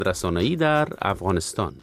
رسانه‌ای در افغانستان.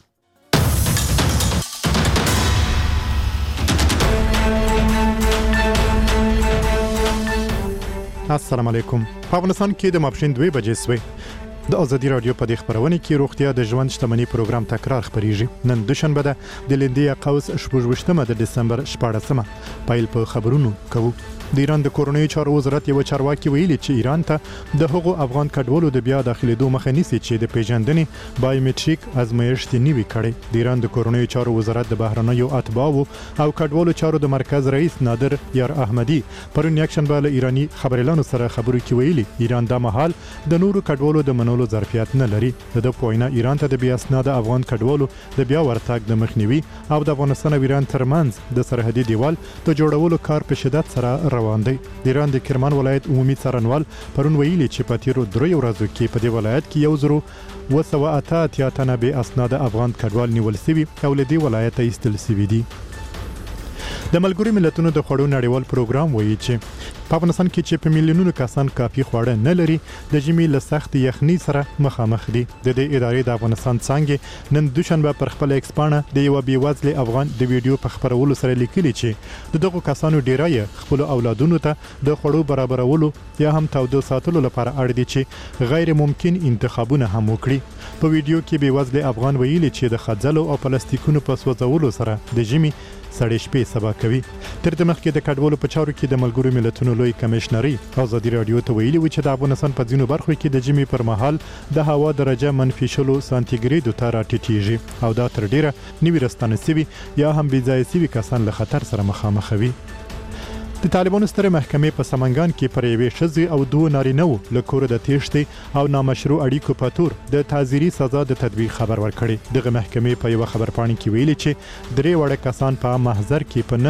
السلام علیکم. په افغانستان کې د ماپښین 2 بجې سوې. د ازادي رادیو په دې خبرونه کې روغتیا د ژوند شتمنۍ پروګرام تکرار خبريږي. نن دوشنبه ده د لیندیا قوس 28 د دسمبر 14مه. پایل په خبرونو کوو. د ایران د کورونی چارو وزارت یو چارواکي ویلي چې ایران ته د هغو افغان کډوالو د بیا داخليدو مخه نیسي چې د پیژندنې بایومټریک ازمایښت نیوي کړي. د ایران د کورونی چارو وزارت د بهرنیو اتباعو او کډوالو چارو د مرکز رئیس نادر یار احمدی پرون یکشنبه له ایرانی خبريالانو سره خبرو کې ویلي ایران د مهال د نورو کډوالو د منولو ظرفیت نه لري. د پوینه ایران ته د بیا اسناد افغان کډوالو د بیا ورتګ د مخنیوي او د افغانستان او ایران ترمنځ د سرحدي دیوال د جوړولو کار په شدت سره روان دی. د ایران د کرمان ولایت عمومي څارنوال پرون ویلي چې په تیرو 3 ورځو کې په دې ولایت کې 1,288 تنه به اسناد افغان کډوال نیول شوي او له دې ولایت ایستل شوي دي. د ملګرو ملتونو د خوړو نړیوال پروګرام وایي چې په افغانستان کې چې په میلیونونو کسان کافي خواړه نه لري د ژمي له سخت یخنۍ سره مخامخ دي. د دې ادارې د افغانستان څنګه نن دوشنبه پر خپل ایکسپانه د یو بیوزل افغان د ویډیو په خبرولو سره لیکلي چې دغه کسانو ډیرای خپل اولادونو ته د خوړو برابرولو یا هم تودو ساتلو لپاره اړ دي چې غیر ممکن انتخابونه هم وکړي. په ویډیو کې بیوزل افغان ویلي چې د خځلو او پلاستیکونو په سوځولو سره د ژمي سړې شپې سبا کوي. تر دې مخکې د کډوالو په چارو کې د ملګرو ملتونو لوی کمشنري ازادي رادیو ته ویلي و چې د افغانستان په ځینو برخو کې د ژمي پر مهال د هوا درجه -0 سانتیګریډ ته راټیټیږي او دا تر ډیره نوي رستانه سوي یا هم بې ځایه سوي کسان له خطر سره مخامخ وي. د طالبانو ستره محکمې په سمنګان کې پر یوې ښځې او 2 نارینه‌و له کوره د تېښتې او نامشروع اړیکو په تور د تعزیري سزا د تطبیق خبر ورکړی. دغه محکمې په یو خبرپاڼه کې ویلي چې 3 وړه کسان په محضر کې په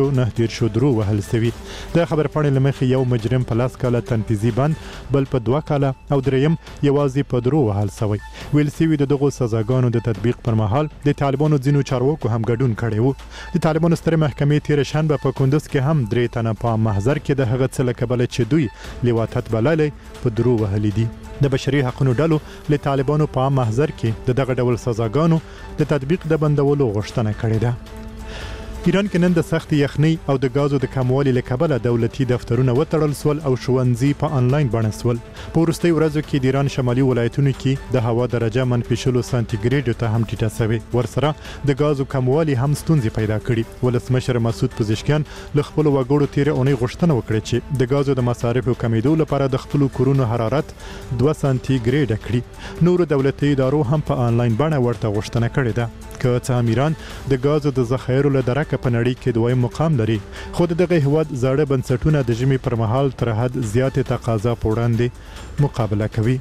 9 درو وهل شوي. د خبرپاڼې لمخې یو مجرم په 10 کاله تنفیذي بند، بل په 2 کاله او دریم یوازې په 3 وهل شوی. ویل شوی د دغه سزاګانو د تطبیق پر مهال د طالبانو ځینو چارواکو هم ګډون کړی وو. د طالبانو ستره محکمې تیر شنبه په کندوز کې هم 3 تنه په محضر کې د هغه څه لکبل چې دوی لیواتت بللې په 3 وهلې دي. د بشري حقوقو ډلو له طالبانو په محضر کې دغه ډول سزاګانو د تطبیق د بندولو غوښتنه کړې ده. ایران کې نن د سخت یخنۍ او د غازو د کموالي له کبله دولتي دفترونه وتړل سول او ښوونځي په انلاین بڼه سول. په وروستي ورځو کې د ایران شمالي ولایتونو کې د هوا درجه -0 سانتیګریډ ته هم ټیټه شوې. ورسره د غازو کموالي هم ستونزې پیدا کړي. ولسمشر مسعود پزشکیان له خپل وګړو تیر اونۍ غوښتنه وکړه چې د غازو د مصارفو کمیدو لپاره د خپل کورونو حرارت 2 سانتیګریډ کړي. نور دولتي ادارو هم په انلاین بڼه ورته غوښتنه کړې ده. که څه هم ایران د غازو د ذخایرو له درکه په نړۍ کې دویم مقام لري، خو دغه هیواد زاړه بنسټونه د ژمي پر مهال تر حد زیاتې تقاضا په وړاندې مقابله کوي.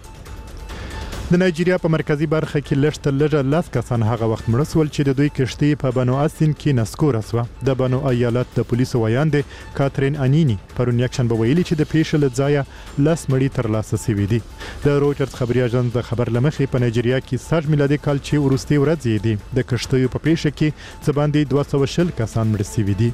د نایجیریا په مرکزی برخه کې لږه 10 کسان هغه وخت مړ شول چې د دوی کشتۍ په بنو اسین کې نسکوره شوه. د بنو ایالت د پولیسو ویاندې کاترین انینی پرون یکشنبه ویلي چې د پیښې له ځایه 10 مړي ترلاسه شوي دي. د رویټرز خبري اژانس د خبر لمخې په نایجیریا کې 60 میلادي کال چې وروستي ورځې دي د کشتیو په پیښه کې څه باندې 220 کسان مړ شوي دي.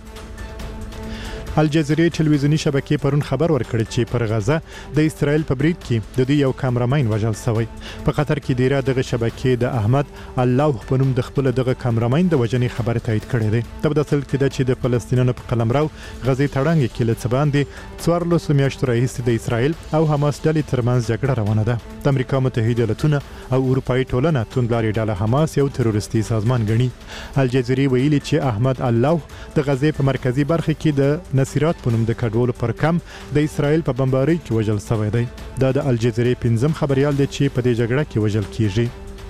الجزیره ټلویزیونی شبکې پرون خبر ورکړ چې پر غزه د اسرائیل په برید کې د دوی یو کامرامین وژل شوی. په قطر کې ډیره دغه شبکې د احمد الله په نوم د خپل دغه کامرامین د وژنې خبر تایید کړی دی. د بداسل کې د چې د فلسطینیانو په قلمرو غزې تړنګ کې له څه باندې 14 میاشتې راهیسې د اسرائیل او حماس ډلې ترمنځ جګړه روانه ده. د امریکا متحده ایالاتونه او اروپאי ټولنه توندلاري ډله حماس یو تروریستي سازمان ګڼي. الجزیره ویلي چې احمد الله د غزې په مرکزی برخه کې د نصیرات په نوم د کډوالو پر کم د اسرائیل په بمبارۍ کې وژل شوی دی. دا د الجزیره 5م خبريال دی چې په دې جګړه کې وژل کیږي.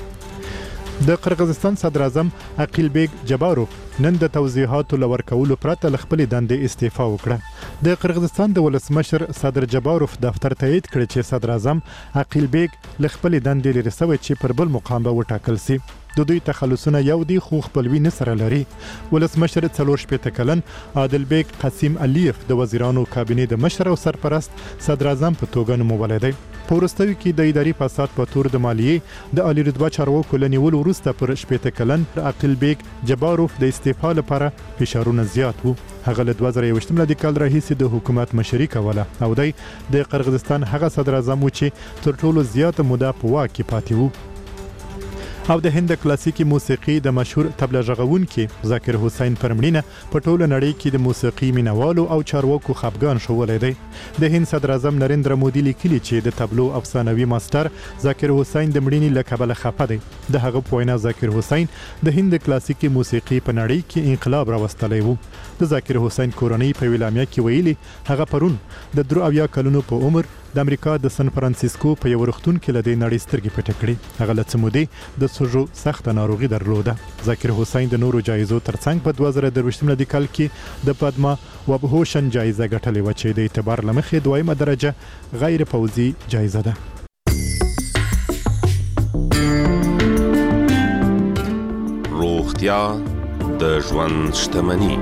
د قرغیزستان صدر اعظم عقیل بیگ جباروف نن د توضیحاتو لور کولو پرته ل خپل دندې استعفا وکړه. د قرغیزستان د ولسمشر صدر جباروف دفتر تایید کړ چې صدر اعظم عقیل بیگ ل خپل دندې لري سوي چې پر بل مقام به وټاکل شي. د دوی تخلصونه یو دی خو خپلوي نه سره لري. ولسمشر 44 کلن عادل بیگ قاسم علیف د وزیرانو کابینې د مشر او سرپرست صدر اعظم په توګه نومول دی. په وروستیو کې د اداري فساد په تور د مالیې د عالی رتبه چارواکو له نیولو وروسته پر 80 کلن عقیل بیگ جباروف د استعفا لپاره فشارونه زیات وو. هغه له 2021 میلادي کال راهیسې د حکومت مشري کوله او د قرغیزستان هغه صدر اعظم و چې تر ټولو زیاته موده په واک کې پاتې وو. او د هند کلاسیکي موسیقي د مشهور طبله غږونکي ذاکر حسین پرمړینه په ټوله نړۍ کې د موسیقي مینوالو او چارواکو خپګان شولې دی. د هند صدر اعظم نریندرا مودي لیکلي چې د طبلو افسانوي ماستر ذاکر حسین د مړینې له کبله خپه دی. د هغه په وینا ذاکر حسین د هند کلاسیکي موسیقي په نړۍ کې انقلاب راوستلی و. د ذاکر حسین کورنۍ په ویلامیا کې ویلي هغه پرون د 73 کلونو په عمر د امریکا د سن فرانسیسکو په یو روغتون کې لدې نړۍ سترګې پټې کړې. هغه له څه مودې د سوژو سخته ناروغي درلوده. ذاکر حسین د نورو جایزو ترڅنګ په 2023 میلادي کال کې د پدما وبهوشن جایزه ګټلې و چې د اعتبار لمخې دویمه درجه غیر پوځي جایزه ده. روغتیا د ژوند شتمني.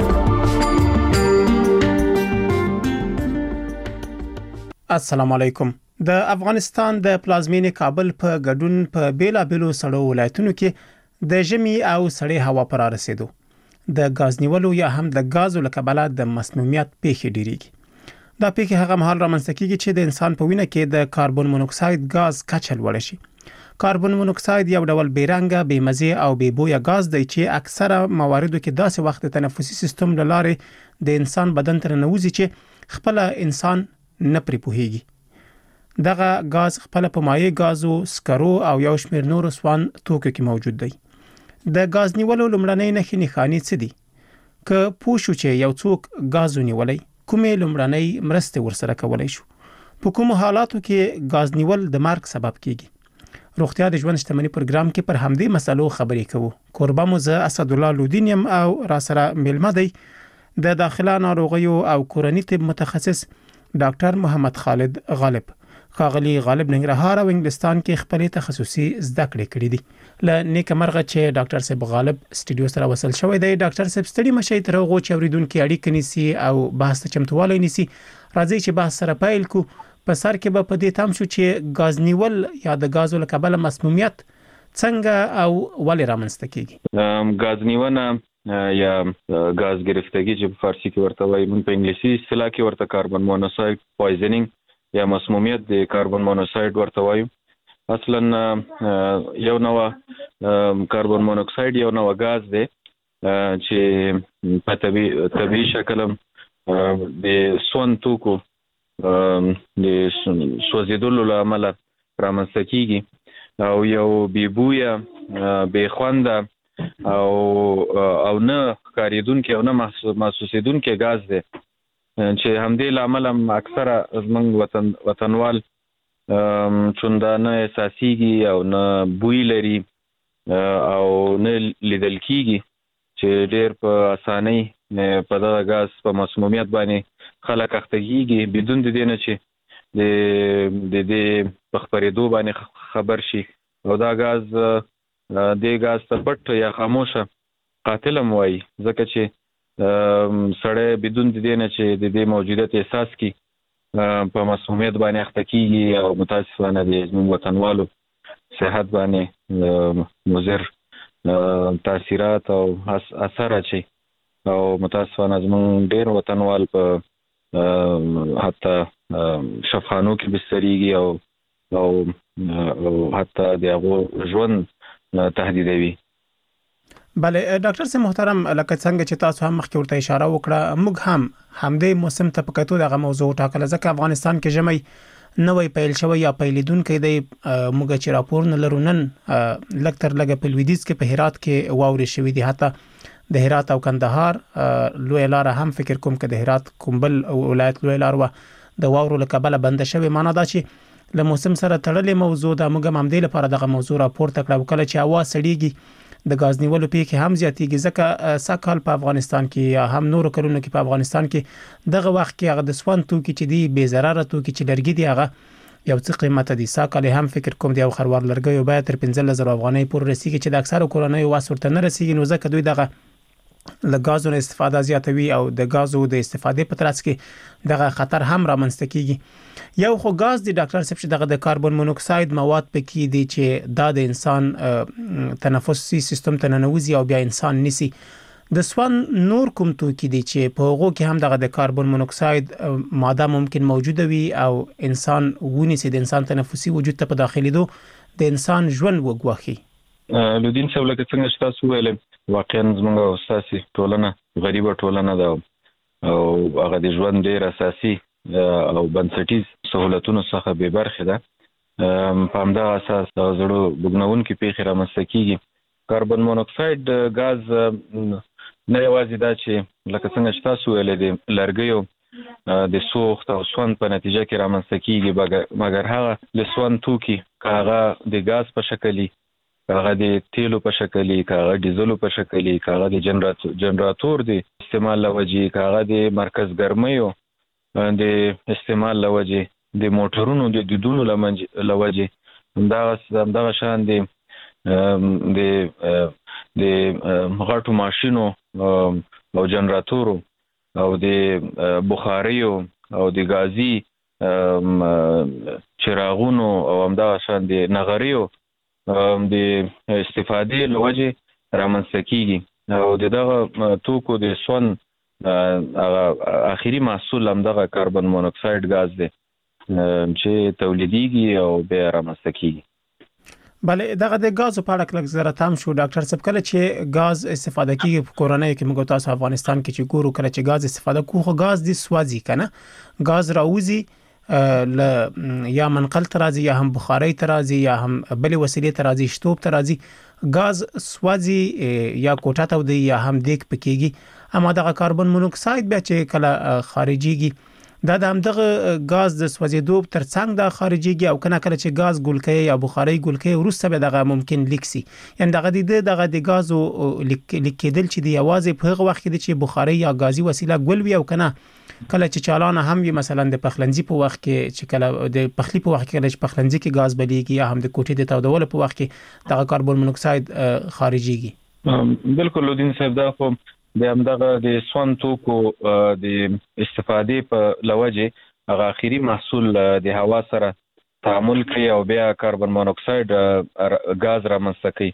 السلام علیکم. د افغانستان د پلازمینې کابل په ګډون په بیلابېلو سړو ولایتونو کې د ژمي او سړې هوا پر رسیدو د غاز نیولو یا هم د غازو له کبله د مسمومیت پیښې ډیریږي. دا پیښې هغه مهال رامنځته کیږي چې د انسان په وینه کې د کاربن مونوکساید غاز کچه لوړه شي. کاربن مونوکساید یو ډول بیرنګه، بې مزه او بې بویه غاز دی چې اکثره مواردو کې داسې وخت د تنفسي سیستم له لارې د انسان بدن ته ننوځي چې خپل انسان نه پرې پوهیږي. دغه غاز خپل په مایع غازو، سکرو او یو شمېر نور سوان توکو کې موجود دی. د غاز نیولو لومړنۍ نښې څه دي؟ که پوه شو چې یو څوک غاز نیولای، کومې لومړنۍ مرستې ورسره کولای شو؟ په کومو حالاتو کې غاز نیول د مرګ سبب کیږي؟ روغتیا د ژوند شتمني پروګرام کې پر همدې مسلو خبرې کوو. کوربه مو زه اسد الله لودین یم او را سره میلمه دی د داخله ناروغیو او کورني طب متخصص ډاکټر محمد خالد غالب. ښاغلي غالب ننګرهار او انګلستان کې خپل تخصصي زده کړې کړې دي. له نیک مرغه چې ډاکټر صاحب غالب سټوډیو سره وصل شوی دی. ډاکټر صاحب ستړي مشي تر هغه چې اوریدونکو اړیکې نیسي او بحث ته چمتوالی نیسي. راځي چې بحث سره پیل کو. په سر کې به په دې تام شو چې غاز نیول یا د غازو له کبله مسمومیت څنګه او ولې رامنځته کیږي؟ غاز نیونه یا غاز گرفتگی چې په فارسی کې ورته وایي، موږ په انګلیسي اصطلاح کې ورته کاربن مونوکساید پویزنینګ یا مسمومیت د کاربن مونوکساید ورته وایو. اصلا یو نوع کاربن مونوکساید یو نوع غاز دی چې په طبیعي شکل د سون توکو د سوځیدلو له امله رامنځته کیږي او یو بې بویه، بې خونده او نه ښکارېدونکی او نه محسوسېدونکی غاز دی چې همدې له امله اکثره زموږ وطنوال چندانه احساسیږي او نه بوی لري او نه لیدل کیږي چې ډېر په اسانۍ په دغه غاز په مسمومیت باندې خلک اخته کیږي بدون د دې نه چې د دې په خپرېدو باندې خبر شي. او دا غاز دې غاز ته پټ یا خاموشه قاتل هم وایي، ځکه چې سړی بدون د دې نه چې د دې موجودیت احساس کی په مسمومیت باندې اخته کیږي او متاسفانه د زموږ وطنوالو صحت باندې مضر تاثیرات او اثر اچي او متاسفانه زموږ ډېر وطنوال په حتی شفاخانو کې بستریږي او حتی د هغو ژوند تهدیدوي. بله ډاکټر صاحب محترم، لکه څنګه چې تاسو هم مخکې ورته اشاره وکړه، موږ هم همدې موسم ته په کتو دغه موضوع ټاکله، ځکه افغانستان کې ژمی نوی پیل شوی یا پیلیدونکی دی. موږ چې راپور نه لرو نن لږ تر لږه په لویدیځ کې په هرات کې واورې شوي دي. حتی د هرات او کندهار لوی لاره هم فکر کوم که د هرات کومبل ولایت لوی لار و د واورو له کبله بنده شوې. معنا دا چې له موسم سره تړلې موضوع ده. موږ هم همدې لپاره دغه موضوع راپورته کړه. کله چې هوا سړیږي د غاز نیولو پیښې هم زیاتېږي، ځکه سږکال په افغانستان کې یا هم نورو کلونو کې په افغانستان کې دغه وخت کې هغه د سون توکي چې دي، بې ضرره توکي چې لرګي دي، هغه یو څه قیمته دي. سږکال هم فکر کوم د یو خروار لرګي بیه تر 15,000 افغانۍ پورې رسیږي چې د اکثرو کورنیو واس ورته نه رسیږي. نو ځکه دوی دغه له غازو استفاده زیاتوي او د غازو د استفادې په ترڅ کې دغه خطر هم رامنځته کیږي. یو خو غاز دی ډاکټر صاحب چې دغه د کاربن مونوکساید مواد پکې دي چې دا د انسان تنفسي سیستم ته ننوځي او بیا انسان نیسي. د سوان نور کوم توکي دي چې په هغو کې هم دغه د کاربن مونوکساید ماده ممکن موجوده وي او انسان ونیسي، د انسان تنفسي وجود ته په داخلي دو د انسان ژوند وګواخي. لودین صاحب لکه څنګه چې تاسو ویل واقعا زموږ اساسي ټولنه غریبه ټولنه ده او هغه د ژوند ډیر اساسي او بنسټیز سہولتونو څخه به برخه ده. په همدغه اساس د زړو بګنونکو پیښې رامنځته کیږي. کاربن مونوکساید غاز نه یوازې دا چې لکه څنګه چې تاسو ویل دي لرګیو د سوخت او سون په نتیجه کې رامنځته کیږي، مګر هغه د سون توکي هغه د غاز په شکل هغه د تیلو په شکل هغه ډیزلو په شکل هغه د جنراتور د استعمال لوجې هغه د مرکز ګرمیو د استعمال لوجې د موټرونو د دودونو لوجې همدغه شان د غټو ماشینو او جنراتورو او د بخاریو او د غازي چراغونو او همدغه شان د نغریو د استفادې لوجې رامنځته کیږي او دغه توکو د سون اخیری محصول همدغه کاربن مونوکساید غاز دی چې تولیدیږي او بیا رامنځته کیږي. بله دغه د غاز په اړه کله زره تام شو ډاکټر صاحب، کله چې غاز استفاده کیږي په کورونو کې موږ تاسو افغانستان کې چې ګورو کله چې غاز استفاده کوو غاز د سوځي کنه غاز راوځي یا منقل ترازی یا هم بخاری ترازی یا هم بل وسیله ترازی شتوب ترازی غاز سوځي یا کوټه ته ودی یا هم دیک پکېږي، اما دغه کاربن مونوکساید بیا چې کله خارجيږي دا د همدغه غاز د سوځیدو تر څنګ د خارجيږي او کله چې غاز ګولکې یا بخاری ګولکې ورسته به دغه ممکن لیکسي، یعنی دغه د غازو لیکیدل چې دی یوازې په هغه وخت کې چې بخاری یا غازي وسیله ګولوي او کله چې چالانه هم وي، مثلا د پخلنځي په وخت کې چې کله د پخلی په وخت کې چې پخلنځي کې غاز بلیږي یا هم د کوټې د تودولو په وخت کې دغه کاربن مونوکساید خارجيږي. بالکل لودین صاحب، دا خو د همدغه د سون توکو د استفادې په لوجه هغه اخیری محصول د هوا سره تعامل کوي او بیا کاربن مونوکساید غاز رامنځته کوي.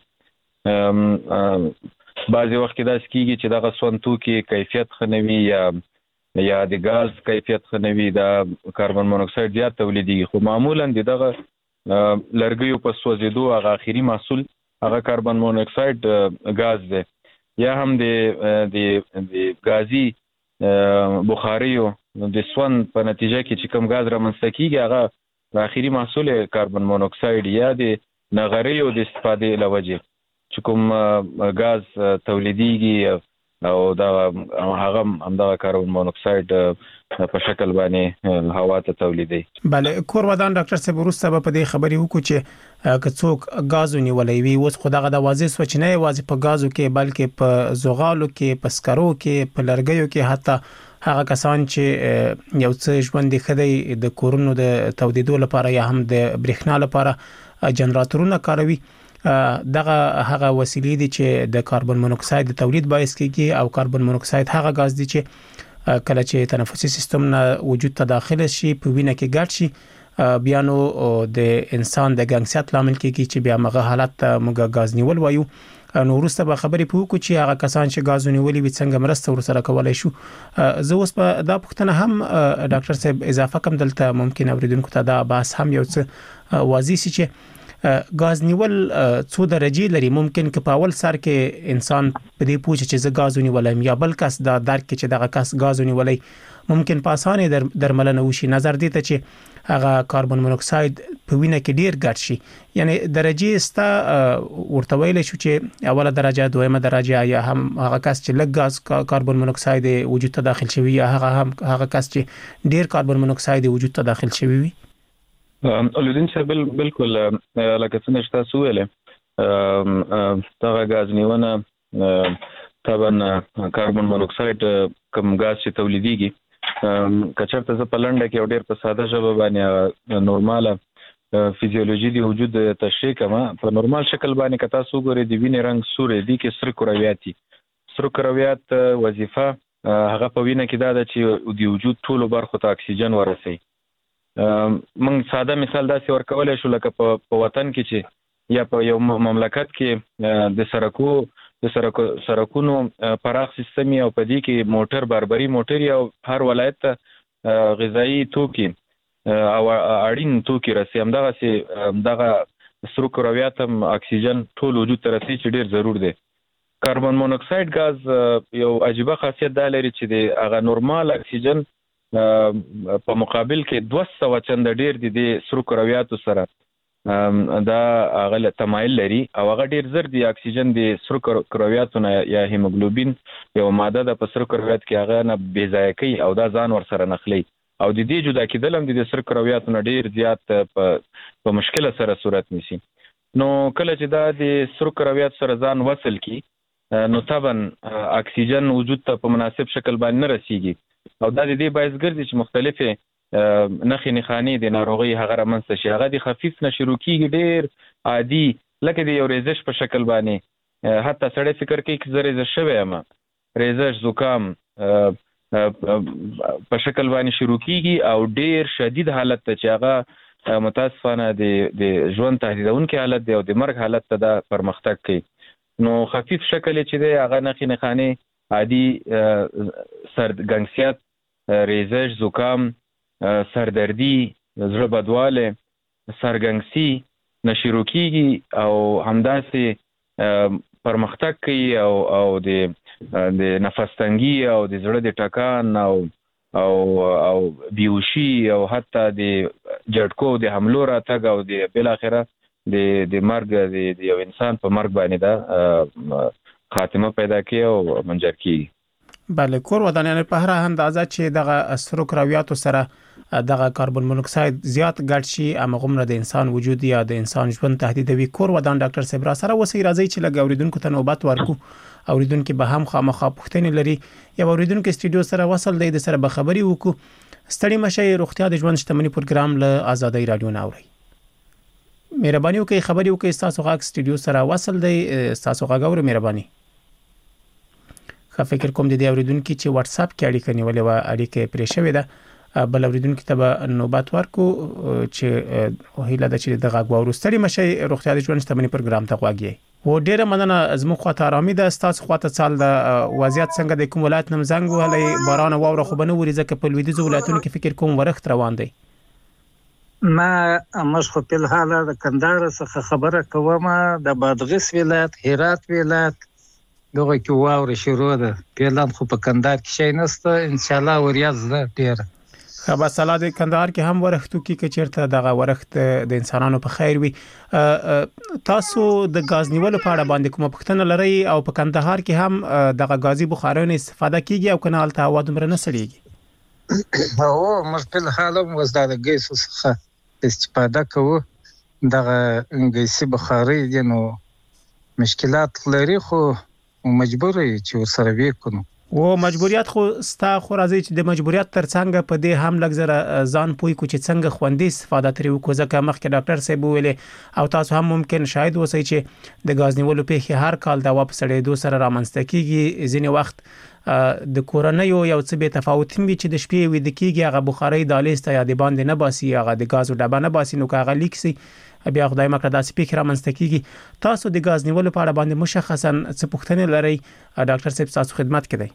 بعضی وخت دا سکیږي چې دغه سون توکي کیفیت خنوي یا د غاز کیفیت خنوي دا کاربن مونوکساید زیات تولیديږي، خو معمولا دغه لرګیو په سوځیدو هغه اخیری محصول هغه کاربن مونوکساید غاز دی یا هم د غازي بخاریو د سون په نتیجه کې چې کوم غاز رامنځته کیږي هغه اخیری محصول کاربن مونوکساید یا د نغریو د استفادې لوجه چې کوم غاز تولیديږي او دا هغه همدغه کاربن مونوکساید په شکل باندې هوا ته تولیدي. بله کور ودان ډاکټر صاحب ورسته په دې خبرې وکړو چې کڅوک غاز ونیولې وي اوس خدغه د واضح سوچ نه واضح په غازو کې بلکې په زغالو کې په سکرو کې په لرګیو کې حتی هغه کسان چې یو څه ژوند خدای د کورونو د تولیدو لپاره یا هم د برېښنا لپاره جنراتورونه کاروي، دغه هغه وسیلې دي چې د کاربن مونوکساید د تولید باعث کیږي او کاربن مونوکساید هغه غاز دي چې کله چې تنفسي سیستم نه وجود ته داخله شي په وینه کې ګډ شي بیا نو د انسان د ګنګسیت لامل کیږي چې بیا مغه حالت موږ غاز نیول وایو. نو ورسته به خبرې پوکو چې هغه کسان چې غاز نیولې وي څنګه مرسته ورسره کولای شو. زه اوس په دا پوښتنه هم ډاکټر صاحب اضافه کوم دلته ممکن اوریدونکو ته دا بحث هم یو څه واضح شي چې غاز نیول څو درجه لري. ممکن که په اول سر کې انسان په دې پوښتنه چې زه غاز نیولم یا بل کس دا درک چې دغه کس غاز نیولې ممکن په اسانه درملنه وشي، نظر دي ته چې هغه کاربن مونوکساید په وینه کې ډیر ګډ شي، یعنی درجه ستا ورته ویل شو چې اوله درجه دویمه درجه یا هم هغه کس چې لږ غاز کاربن مونوکساید وجود ته داخل شوی یا هغه کس چې ډیر کاربن مونوکساید وجود ته داخل شوی وي. لودین صاحب بالکل لکه څنګه چې تاسو ویل دغه غاز نیونه طبعا کاربن مونوکساید کوم غاز چې تولیديږي کچرته ز په لنډه کې ډېر په ساده ژبه باندې نورماله فزیولوژي دی وجود تشریح کما په نورمال شکل باندې کتا سو ګوري دی وینې رنگ سورې دی کې سر کرویات وظیفه هغه په وینه کې دا چې دی وجود ټولو برخو ته اکسیجن ورسي. من ساده مثال دا څور کولای شو لکه په وطن کې چې یا په یو مملکت کې د سرکونو پراخ سیستم او په دې کې موټر باربري موټر او هر ولایت ته غذایی توکي او اړین توکي رسي همدغه سرو کرویات هم اکسیجن ټول وجود ته رسي چې ډیر ضرور دی. کاربن مونوکساید غاز یو عجیبه خاصیت دا لري چې د هغه نورمال اکسیجن په مقابل کې 200 چنده ډیر دي د سرو کرویاتو سره دا هغه تمایل لري او هغه ډیر زر دی اکسیجن د سرو کرویاتو نه یا هیموګلوبین یو ماده د سرو کرویات کې هغه نه بې ځای کوي او دا ځان ور سره نخلي او د دې جدا کېدل هم د سرو کرویاتو نه ډیر زیات په مشکله سره صورت نیسي. نو کله چې دا د سرو کرویات سره ځان وصل کی نو طبعا اکسیجن وجود ته په مناسب شکل باندې نه رسیږي او دا د دې باعث ګرځي چې مختلفه نخې نخانی د ناروغي هغه رامنځته شي. هغه د خفیف نه شروع کیږي ډیر عادي لکه د یو ریزش په شکل باندې حتی سړی فکر کوي چې زه ریزش شوی یم ریزش زکام په شکل باندې شروع کیږي او ډیر شدید حالت ته چې هغه متاسفانه د ژوند تهدیدونکي حالت دی او د مرګ حالت ته دا پرمختګ کوي. نو خفیف شکل چې دی هغه نخې نخانی عادي سرګنګسیت ریزش زکام سردردی زړه بدواله سرګنګسي نشرو کیږي او همداسې پرمختګ کوي او د نفس تنګي او د زړه د ټکان او بیوشي او حتی د جړکو د حملو راتګ او د بل اخره د مرګ د یو انسان په مرګ باندې دا خاتمه پیدا کوي او منجر کوي. بله کور ودانیان په هر اندازه چې دغه سرو کرویاتو سره دغه کاربن مونوکساید زیات ګډ شي امغه د انسان وجود یا د انسان ژوند تهدیدوي. کور ودان ډاکټر صاحب را سره وسی راځي چې لګ اوریدونکو ته نوبت ورکو. اوریدونکو به هم خامخا پوښتنې لري یا اوریدونکو استودیو سره وصل دی د سره به خبري وکړو. ستړي مشه روغتیا د ژوند شتمنۍ پروګرام له آزادۍ رادیو ناوړي. مهرباني وکړئ خبري وکړئ تاسو غاک استودیو سره وصل دی تاسو غاګور مهرباني. خو فکر کوم د دې اوریدونکو چې واتس اپ کې اړیکه نیولې و اړیکه پرې شوې ده بل اوریدونکو ته به نوبت ورکو چې هیله ده چې د غاګور ستړي مشه روغتیا د ژوند شتمنۍ پروګرام ته غواګي. و ډیره مننه زموږ خواته آرامي ده تاسو خواته سال د وضعیت څنګه د کوم ولایت نم زنګ وهلې باران واوره خو بنو وري ځکه په لویدیځ ولایتونو کې فکر کوم ورخت روان دی. ما مشخو په الحاله د کندهار څخه خبره کوم د بادغیس ولایت هرات ولایت دغه کې واوره شروع ده پیلان خو په کندهار کې شي نسته ان شاء الله وریاض ده ډیره خبر سلا د کندهار کې هم ورختو کې چیرته دغه ورخت د انسانانو په خیر وي. تاسو د غاز نیولو په اړه باندې کوم پوښتنه لرئ او په کندهار کې هم دغه غازي بخارونه استفاده کیږي او کنه الته هوا دومره نه سړيږي؟ او موږ په الحاله مزداد ګیس څخه استفاده کوو. دغه ګیسي بخاري دي نو مشکلات لري خو مجبور چې سره وکړو. و مجبوریت خو ستا خو راځي چې د مجبوریت ترڅنګ په دې هم لګزره ځان پوي کو چې څنګه خوندې استفاده ترې وکړو ځکه مخکې ډاکټر صاحب ویلي او تاسو هم ممکن شاید وسی چې د غاز نیولو په هر کال د واپس سړېدو سره رامنځته کیږي. ځینې وخت د کورنۍ یو څه به تفاوت وي چې د شپې وې د کیږي هغه بخاري د لیسته یا د باندې نه باسي هغه د غاز ډبه نه باسي نو هغه لیکسي بیا خدای مکړه داسې فکر رامنځته کیږي. تاسو د غاز نیولو په اړه باندې مشخصا څه پوښتنې لرئ ډاکټر صاحب تاسو خدمت کوي.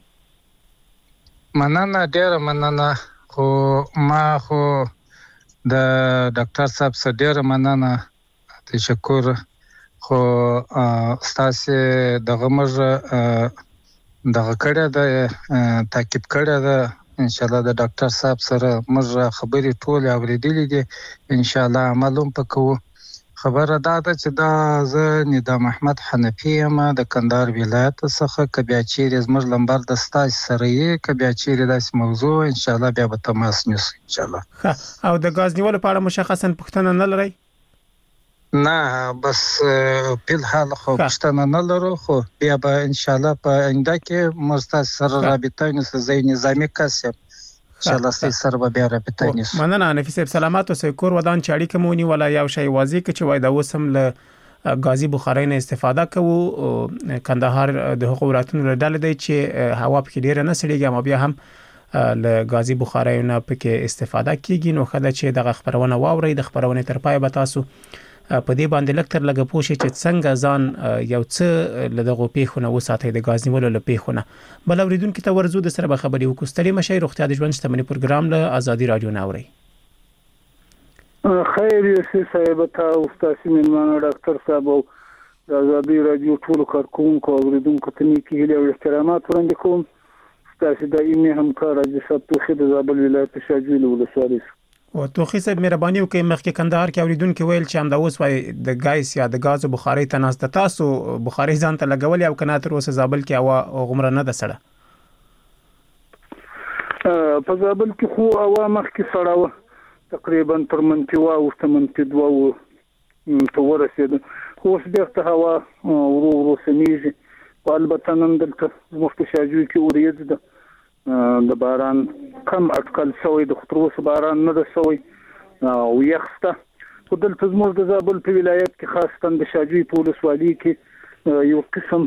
مننه ډیره مننه خو ما خو د ډاکټر صاحب سره ډیره مننه تشکر خو تاسو دغه موږ دغه کړه د تاکید کړه د ان شاء الله د ډاکټر صاحب سره موږ خبرې ټول اوریدلې دي ان شاء الله عملوم پکو. خبره دا ده چې دا زه نظام احمد حنفي یم د کندهار ولایت څخه کبیا چیرې زموږ لمبر د ستاج سره یې کبیا چیرې داسې موضوع ان شاء الله بیا به تماس نیسو ان شاء الله. او د غاز نیولو په اړه مشخصا پوښتنه نه لرئ؟ نه بس په الحال خو پښتنه نه لرو خو بیا به ان شاء الله په آینده کې مرسته سره رابطه نیسو زي نظامی کسب ان شاء الله سره به بیا رابطه نیسو. مننه نفیس سلامات او کور ودان چاړي کومونی ولا یو شی واضح ک چې وای دا وسم له غازی بخاري نه استفاده کوو. کندهار د حقوق ولایتونو ډلې دی چې هوا په ډیره نه سړيږي ما بیا هم له غازی بخاري نه پکې استفاده کیږي. نو خدای چې د خبرونه واوري د خبرونه تر پای به تاسو په دې باندې لکتر لګه پوښي چې څنګه ځان یو څه لدغه پیښونه وساتي د غاز نیولو له پیښونه. بل اوریدونکو ته ورزو د سره به خبري وکړو. ستړي مشه روغتیا د ژوند شتمنۍ پروګرام له آزادۍ رادیو ناوړي. خیر یې صاحب ته او تاسو مېلمانه ډاکټر صاحب او د آزادي رادیو ټول کارکونکو او اوریدونکو ته نیکی هیله او احترامات وړاندې کوم. تاسو دایمي همکار حاجي صاحب توخي د زابل ولایت شاجویل ولسوالۍ او توخي صاحب مهرباني وکړئ مخکې کندهار کې اوریدونکو ویل چې همدا اوس وای د ګایس یا د غاز بخاري تناست تاسو بخاري ځان ته لګول او کنه تر اوسه زابل کې هوا غمره نه ده سړه په زابل کې خو هوا مخکې سړه و تقریبا تر منتوا او منتدوا ته ورسېد خو اوس بیا هوا ورو سمېږي په البته نن دلته زموږ په شاجوی کې اوریځ ده د باران کم اټکل شوی د خطروس باران نه ده شوی او یخسته خو دلته زموږ د زابل په ولایت کې خاصه د شاجوی په ولسوالۍ کې یو قسم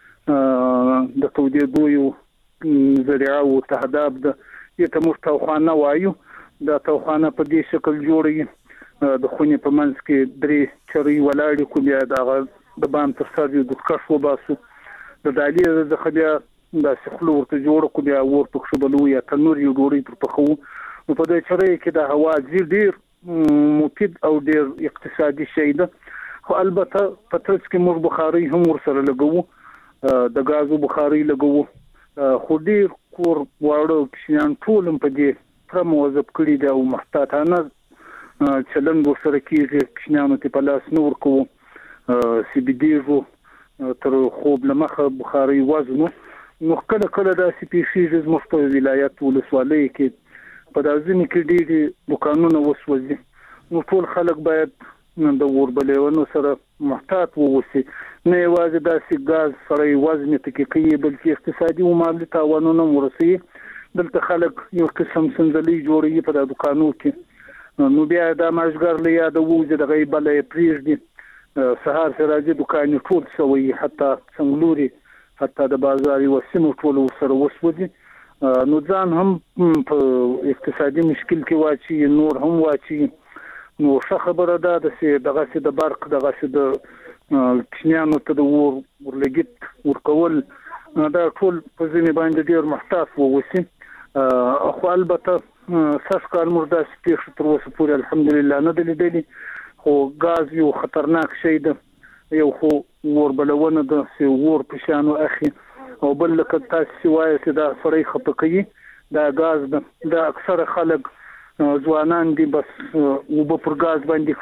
د تودېدو یو ذریعه او تهداب ده یته موږ توخانه وایو دا توخانه په دې شکل جوړي د خونې په منځ کې درې چرې ولاړې کو بیا د بام تر سر یو د کښ وباسو د دالې د خبیا د سخلو ورته جوړ کو بیا ورته خبلو یا تنور یو ډوړې پر پخو نو په دې چرې کې د هوا ډیر مفید او ډیر اقتصادي شی ده خو البته په ترڅ کې موږ بخاري هم ورسره لګو د غازو بخاري لګو خو ډیر کور واړو کښیان ټول په دې پر موظف کړی دا او محتاطانه چلند ورسره کیږي کښینانو ته په لاس نور کو سی بي ډي تر خوب لمخه بخاري وزنو نو کله کله دا سی پی شي زموږ په ولایت ولسوالۍ کې په دازنی کې ډېری دکانونه وسوځي نو ټول خلک باید د وربلېونو سره محتاط ووسی نه یوازې داسې غاز سره وزن ته کې کوي بلکې اقتصادي او مالي تاوانونه ورسي دلته خلک یو قسم سنځلې جوړي په دکانو کې نو بیا د ماجګر له یاد ووځي د غیبلې پریږدي سهار سراجي دکان ټول شوی حتی څنګلوري حتی د بازار او سیمو ټول سره وسودي نو ځان هم په اقتصادي مشکل کې واچي نور هم واچي نو څه خبره ده دغه د برق دغه د کښینانو ته د ورلګیت ورکول دا ټول په ځینې باندې ډیر محتاط ووسی خو البته ساس کال مردا سپیښ تر اوسه پورې الحمدلله نه دلیدلی خو غاز یو خطرناک شی ده یو خو وربلونه ده سی ور پښانو اخی او بل لکه تاسو وایي چې دا سړی خپکوي دا غاز ده دا اکثر خلک ځوانان دي بس او په غاز باندې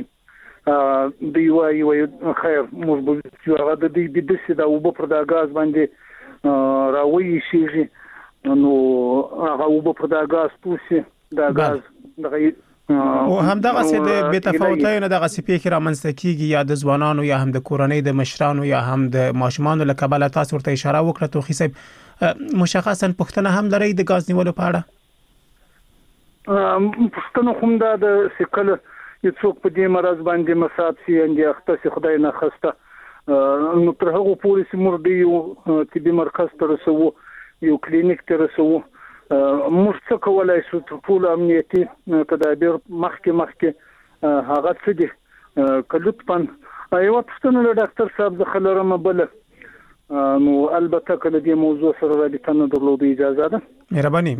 خېږي دی وایي خیر موږ به هغه د دې د څه دا او په دا غاز باندې راوي شي نو هغه او په دا غاز پوسي دا غاز دغه او همدغه څه د بې تفاوتۍ نه دغه سپی کې رامنځته کیږي یا د ځوانانو یا هم د کورنۍ د مشرانو یا هم د ماشومانو له کبله تاسو ورته اشاره وکړه توخي صاحب مشخصا پښتنه هم لري د غاز نیولو په اړه پښتنه هم د سکل یو څوک په دې مرز باندې مصاب سي اندي اخته خدای نه خسته نو تر هغه پورې سمور دی یو طبي مرکز ته رسو یو کلینیک ته رسو موږ څه کولای شو ټول امنیتي تدابیر مخکې هغه څه دي کلوتپن ایو پښتنه له ډاکټر صاحب د خلرمه بل نو البته کله دې موضوع سره رابطه نه درلوده اجازه ده مهرباني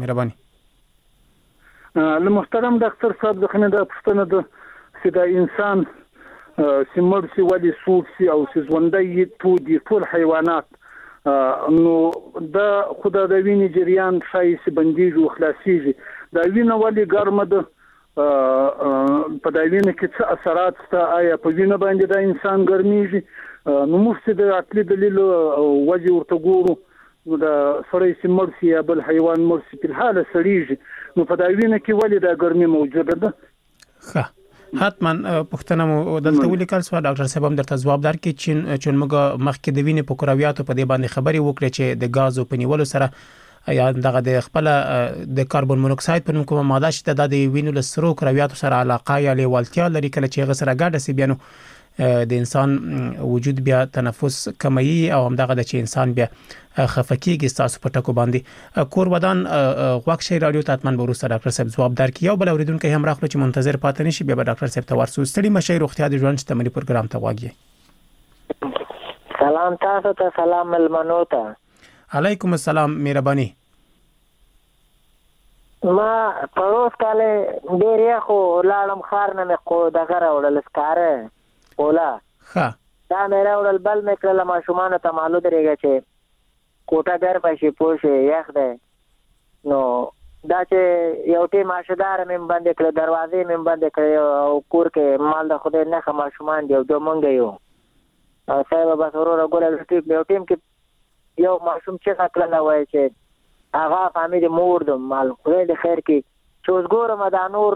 له محترم ډاکټر صاحب د خنه د پښتنه د سیدا انسان سیمرسي ولي سوسي او سزوندای ټول حیوانات نو دا خدای د وینې جریان شایس بندیږي او خلاصيږي دا وینه ولي ګرمه ده په دا وینه کې څه اثرات ستا آیا په وینه باندې د انسان ګرميږي نو مفسد د عقلي دلیل او وجه ورته ګورو نو دا سړی سیمرسي یا بل حیوان مرسي په حاله سړیږي نو په دا وینه کې ولي دا ګرمي موجوده ده ښه حتما پښتنه مو دلته ولیکل سو ډاکټر صاحب هم درته جواب درکې چې موږ مخکې د وینې په کرویاتو په دې باندې خبري وکړې چې د غازو په نیولو سره یا دغه د خپل د کاربن مونوکساید په نوم کومه ماده چې د وینې له سرو کرویاتو سره علاقه یا لیوالتیا لري کله چې غسر غاډه سی بیانو د انسان وجود بیا تنفس کموي او همدغه د چې انسان بیا خفقېږي تاسو په ټکو باندې کور ودان غوښ شي رادیو تاتمن بروسه ډاکټر صاحب جواب درکې یو بل اوریدونکو هم راخلو چې منتظر پاتې نشي بیا ډاکټر صاحب ته ورسو ستړي مشي روغتیا د ژوند شتمنۍ پروګرام ته واګي سلام تاسو ته سلام ملمنو ته علیکم السلام مهرباني ما پروس کاله ډېر خو لاړم خار نه مې خو دغه راوړل سکاره اولا ښه دا مې راوړل بل مې کړل ماشومانو ته معلوم درېږي چې کوټه ګرمه شي پوه شي یخ دی نو دا چې یو ټیم ماشدار مې بندې کړې دروازې مې بندې کړې او کور کې مال د خدای نښه ماشومان دی او دوه مونږ یو صاحب بس وروره ګوره یو ټیم کې یو ماشوم چې کړلی وایي چې هغه فامیل مور د مال خدای د خیر کې چې اوس ګورم دا نور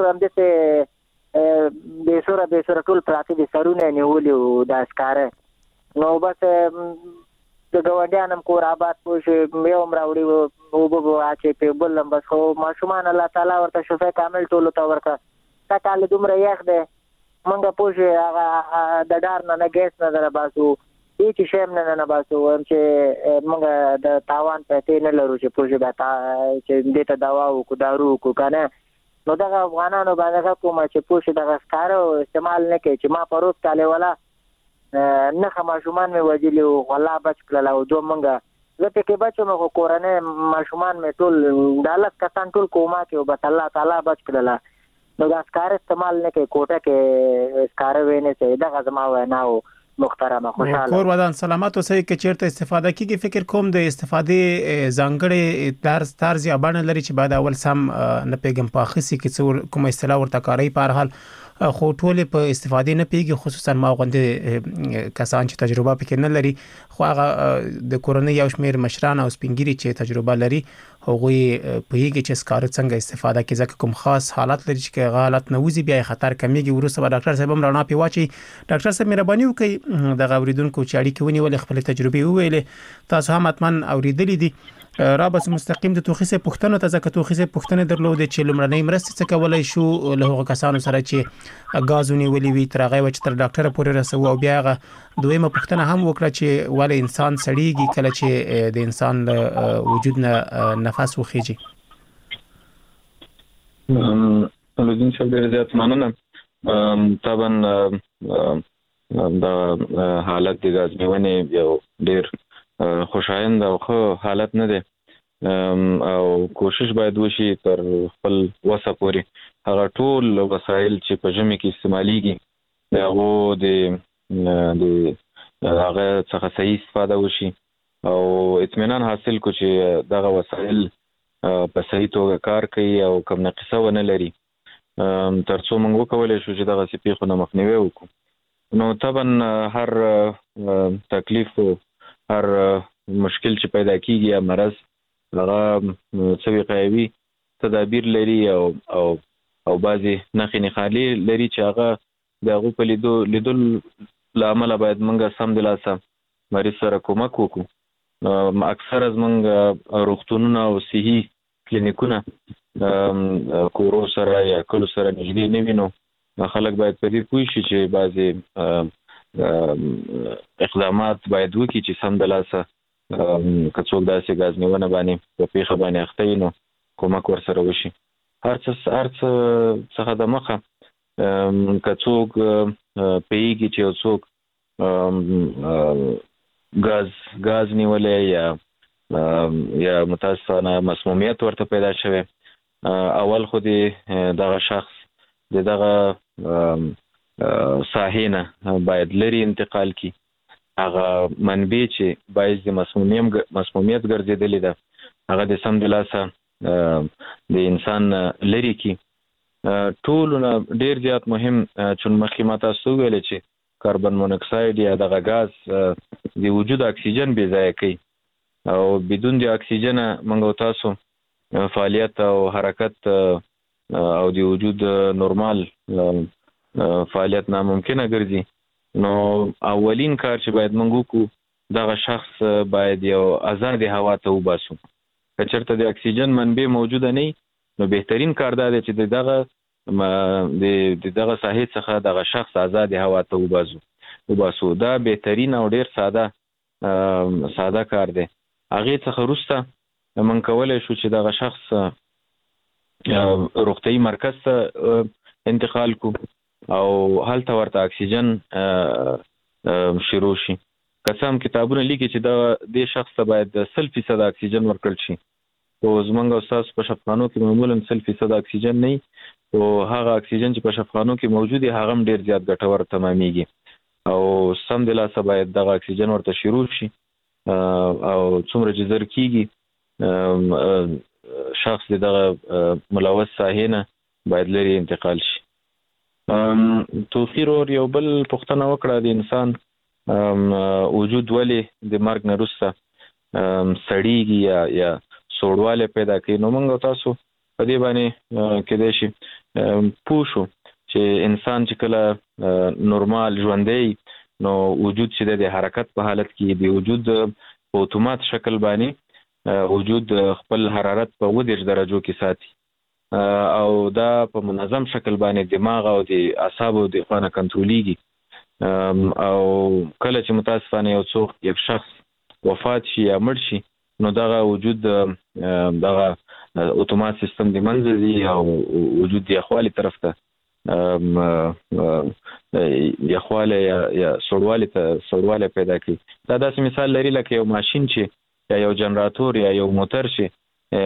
همداسې بې سوره ټول پراته دي سرونه نیولي وو دا ښکاره نو بس د ګاونډیانو کور آباد پوه شي یو هم راوړي اوبه به واچوي پې بل هم بس خو ماشومان الله تعالی ورته شفا کامل ټولو ته ورکړه دا کال دومره یخ دی مونږ پوه شي هغه د ډار نه ګیس نه درباسو هیڅ شی هم نه باسو وایم چې موږ د تاوان پیسې نه لرو چې پوه شي چې دې ته دوا وکړو دارو وکړو که نه نو دغه افغانانو باندې کومه چې پوه شي دغه ښکاره استعمال نه کوي چې ما پروس کالې والا نښه ماشومان مې وژلي وو الله بچ کړل او دوه مونږ زه پکې بچ وم خو کورنۍ ماشومان مې ټول دا 10 کسان ټول کوما کې و بس الله تعالی بچ کړل نو دا ښکاره استعمال نه کوي کوټه کې ښکاره وینې چې دغه زما وینا و محترمه خوشاله کور ودان سلامت اوسئ که چیرته استفاده کیږي فکر کوم د استفادې ځانګړي طرز یا بڼه لري چې بعد اول سم نه پیګم په اخیسي کې کوم اصطلاح ورته کاری په هر حال خو ټول په استفادې نه پیږي خصوصا ما غوندې کسان چې تجربه پکې نه لري خو هغه د کورنۍ یو شمیر مشران او سپینګری چې تجربه لري هغوی پیږي چې سکاره څنګه استفاده کوي ځکه کوم خاص حالت لري چې حالت نوځي بیا خطر کمیږي ورسره به ډاکټر صاحب هم رڼا پی واچي ډاکټر صاحب مهرباني وکړئ د اوریدونکو چې اړیکې ونیول خپل تجربه وویلې تاسو هم حتما اوریدلې دي را بس مستقیم د توخیسه پښتنو ته ځکه توخیسه پښتنه درلودې چې لمړنۍ مرستې څه کولای شو له هغو کسانو سره چې غازونی ولې وی تر هغه وخت تر ډاکټر پورې رسو او بیا هغه دویمه پښتنه هم وکړه چې ولې انسان سړیږي کله چې د انسان وجود نه نفس وخیږي لودین صاحب ډېر زیات مننه طبعا د حالت د غازنیونې یو ډېر خوشایند او خو حالت نه دی او کوشش باید وشي تر خپل وسه پورې هغه ټول وسایل چې په ژمي کې استعمالېږي هغه د هغه څخه صحیح استفاده وشي او اطمینان حاصل کو چې دغه وسایل په صحیح توګه کار کوي او کوم نقصه ونه لري ترڅو موږ وکولای شو چې دغه پیښو نه مخنیوي وکړو نو طبعا هر تکلیف هر مشکل چې پیدا کیږي یا مرض هغه څه وقایوي تدابیر لري او بعضی نښې خالی لري چې هغه د هغو په لیدل له امله باید موږ سم د لاسه مریض سره کومک وکړو اکثر از موږ روغتونونه او صحي کلینیکونه کورو سره یا کلو سره نږدې نه وینو خلک باید په دې پوه شي چې بعضې اقدامات باید وکړي چې سم د لاسه که څوک داسې غازنیونه باندې په پیښه باندې اخته وي نو کومک ورسره وشي هر څه څخه د مخه که څوک پیږي چې یو څوک غاز نیولی یا متاسفانه مسمومیت ورته پیدا شوی اول خو دغه شخص دغه ساحې نه باید لري انتقال کی هغه منبع چې باعث د مسمومیت ګرځېدلې ده هغه د سم د لاسه د انسان لري کی ټولونه ډیر زیات مهم چون مخکې ما تاسو ویل چې کاربن مونوکساید یا دغه غاز د وجود اکسیجن بې ځایه کوي او بدون د اکسیجن موږ تاسو فعالیت او حرکت او د وجود نورمال فعالیت ناممکنه ګرځي نو اولین کار چې باید موږ وکړو دغه شخص باید یو آزاد هوا ته وباسو که چېرته د اکسیجن منبع موجوده نه نو بهترین کار دا دی چې دغه ساحې څخه دغه شخص آزاد هوا ته وباسو دا بهترین او ډیر ساده کار دی هغې څخه وروسته موږ کولی شو چې دغه شخص روغتیايي مرکز ته انتقال کو او هلته ورته اکسیجن شروع شي که څه هم کتابونه لیکي چې د شخص ته باید 100% اکسیجن ورکړل شي او زمونږ استاد په شفاخانو کې معمولا 100% اکسیجن نه او هغه اکسیجن چې په شفاخانو کې موجود دی هغه ډیر زیات ګټور تمامېږي او سم د لاسه باید دغه اکسیجن ورته شروع شي او څومره چې زر کیږي شخص دغه ملوث ساحې نه باید لري انتقال شي. توفیر اور یو بل پوښتنه وکړه د انسان وجود ولې د مرګ نه وروسته سړیږي یا سوړوالی پیدا کوي. نو موږ تاسو په دې باندې کېدای شي پوه شو چې انسان چې کله نورمال ژوندی نو وجود چې د حرکت په حالت کې د وجود په اتومات شکل باندې وجود خپل حرارت په 30 درجو کې ساتي او دا په منظم شکل باندې دماغ او د اعصابو د خانه کنټرولېږي او کله چې متاسفانه یو شخص وفات شي یا مړ شي نو دغه وجود دغه اتومات سیستم د منځ دی او وجود د یخوالي طرف ته یخواله یا سړواله پیدا کوي. دا داسې مثال لري لکه یو ماشين چې یا یو جنراتور یا یو موټر چې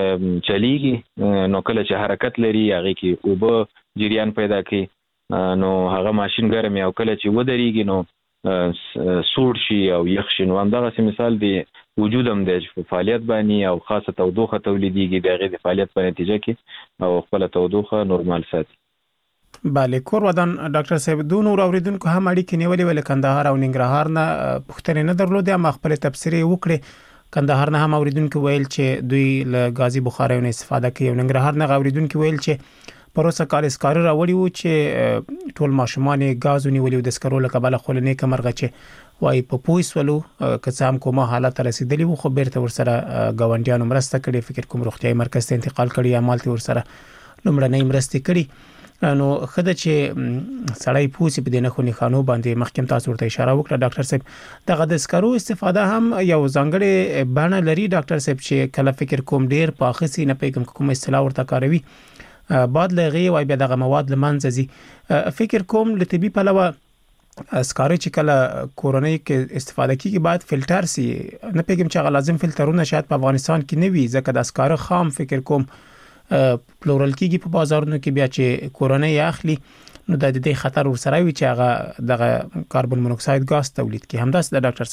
چلیږي نو کله چې حرکت لري هغه کې اوبه جریان پیدا کوي نو هغه ماشين ګرمي او کله چې ودرېږي نو سوړ شي او یخ شي. نو همدغه مثال دی وجود هم د فعالیت باندې او خاصه تودوخه تولیدېږي دغه د فعالیت په نتیجه کې او خپل تودوخه نورمال ساتي. بله کور ودان ډاکټر صاحب دون اور اوریدونکو هم اړیکې نیولې ول کندهار او ننګرهار نه پښتنې نه درلودې ما خپل تفسیر وکړي. کندهار نه هم اوریدونکو ویل چې دوی له غازی بخاریو استفاده کوي. ننګرهار نه اوریدونکو ویل چې پروسه کال اسکار راوړي وو چې ټول ماشومان غازونی ولې د اسکرو له کبله خلنې کمرغه چې وای په پویسولو کڅام کومه حالت رسیدلی وو خو بیرته ورسره غونډیانو مرسته کړي. فکر کوم روغتيایي مرکز ته انتقال کړي یا مالته ورسره لمړنۍ مرسته کړي. نو خدای چې سړی پوسی په دینه خو نه خانو باندې محکم تاسو ورته اشاره وکړه ډاکټر صاحب دغه د اسکرو استفاده هم یو ځانګړي بڼه لري ډاکټر صاحب چې کله فکر کوم ډیر پاخسي نه پیګم کوم اصطلاح ورته کاروي بعد لغي وای به دغه مواد لمنځي فکر کوم لطبي پلوه اسکاري چې کله کورونی کې استفاده کیږي باید فلټر سي نه پیګم چې لازم فلټرونه شاید په افغانستان کې نه وي ځکه د اسکار خام فکر کوم پلورل کیږي په بازارونو کې بیا چې کورونی اخلي نو د دې خطر ورسره وي چې هغه دغه کاربن مونوکساید غاز تولید کوي. همداس د ډاکټر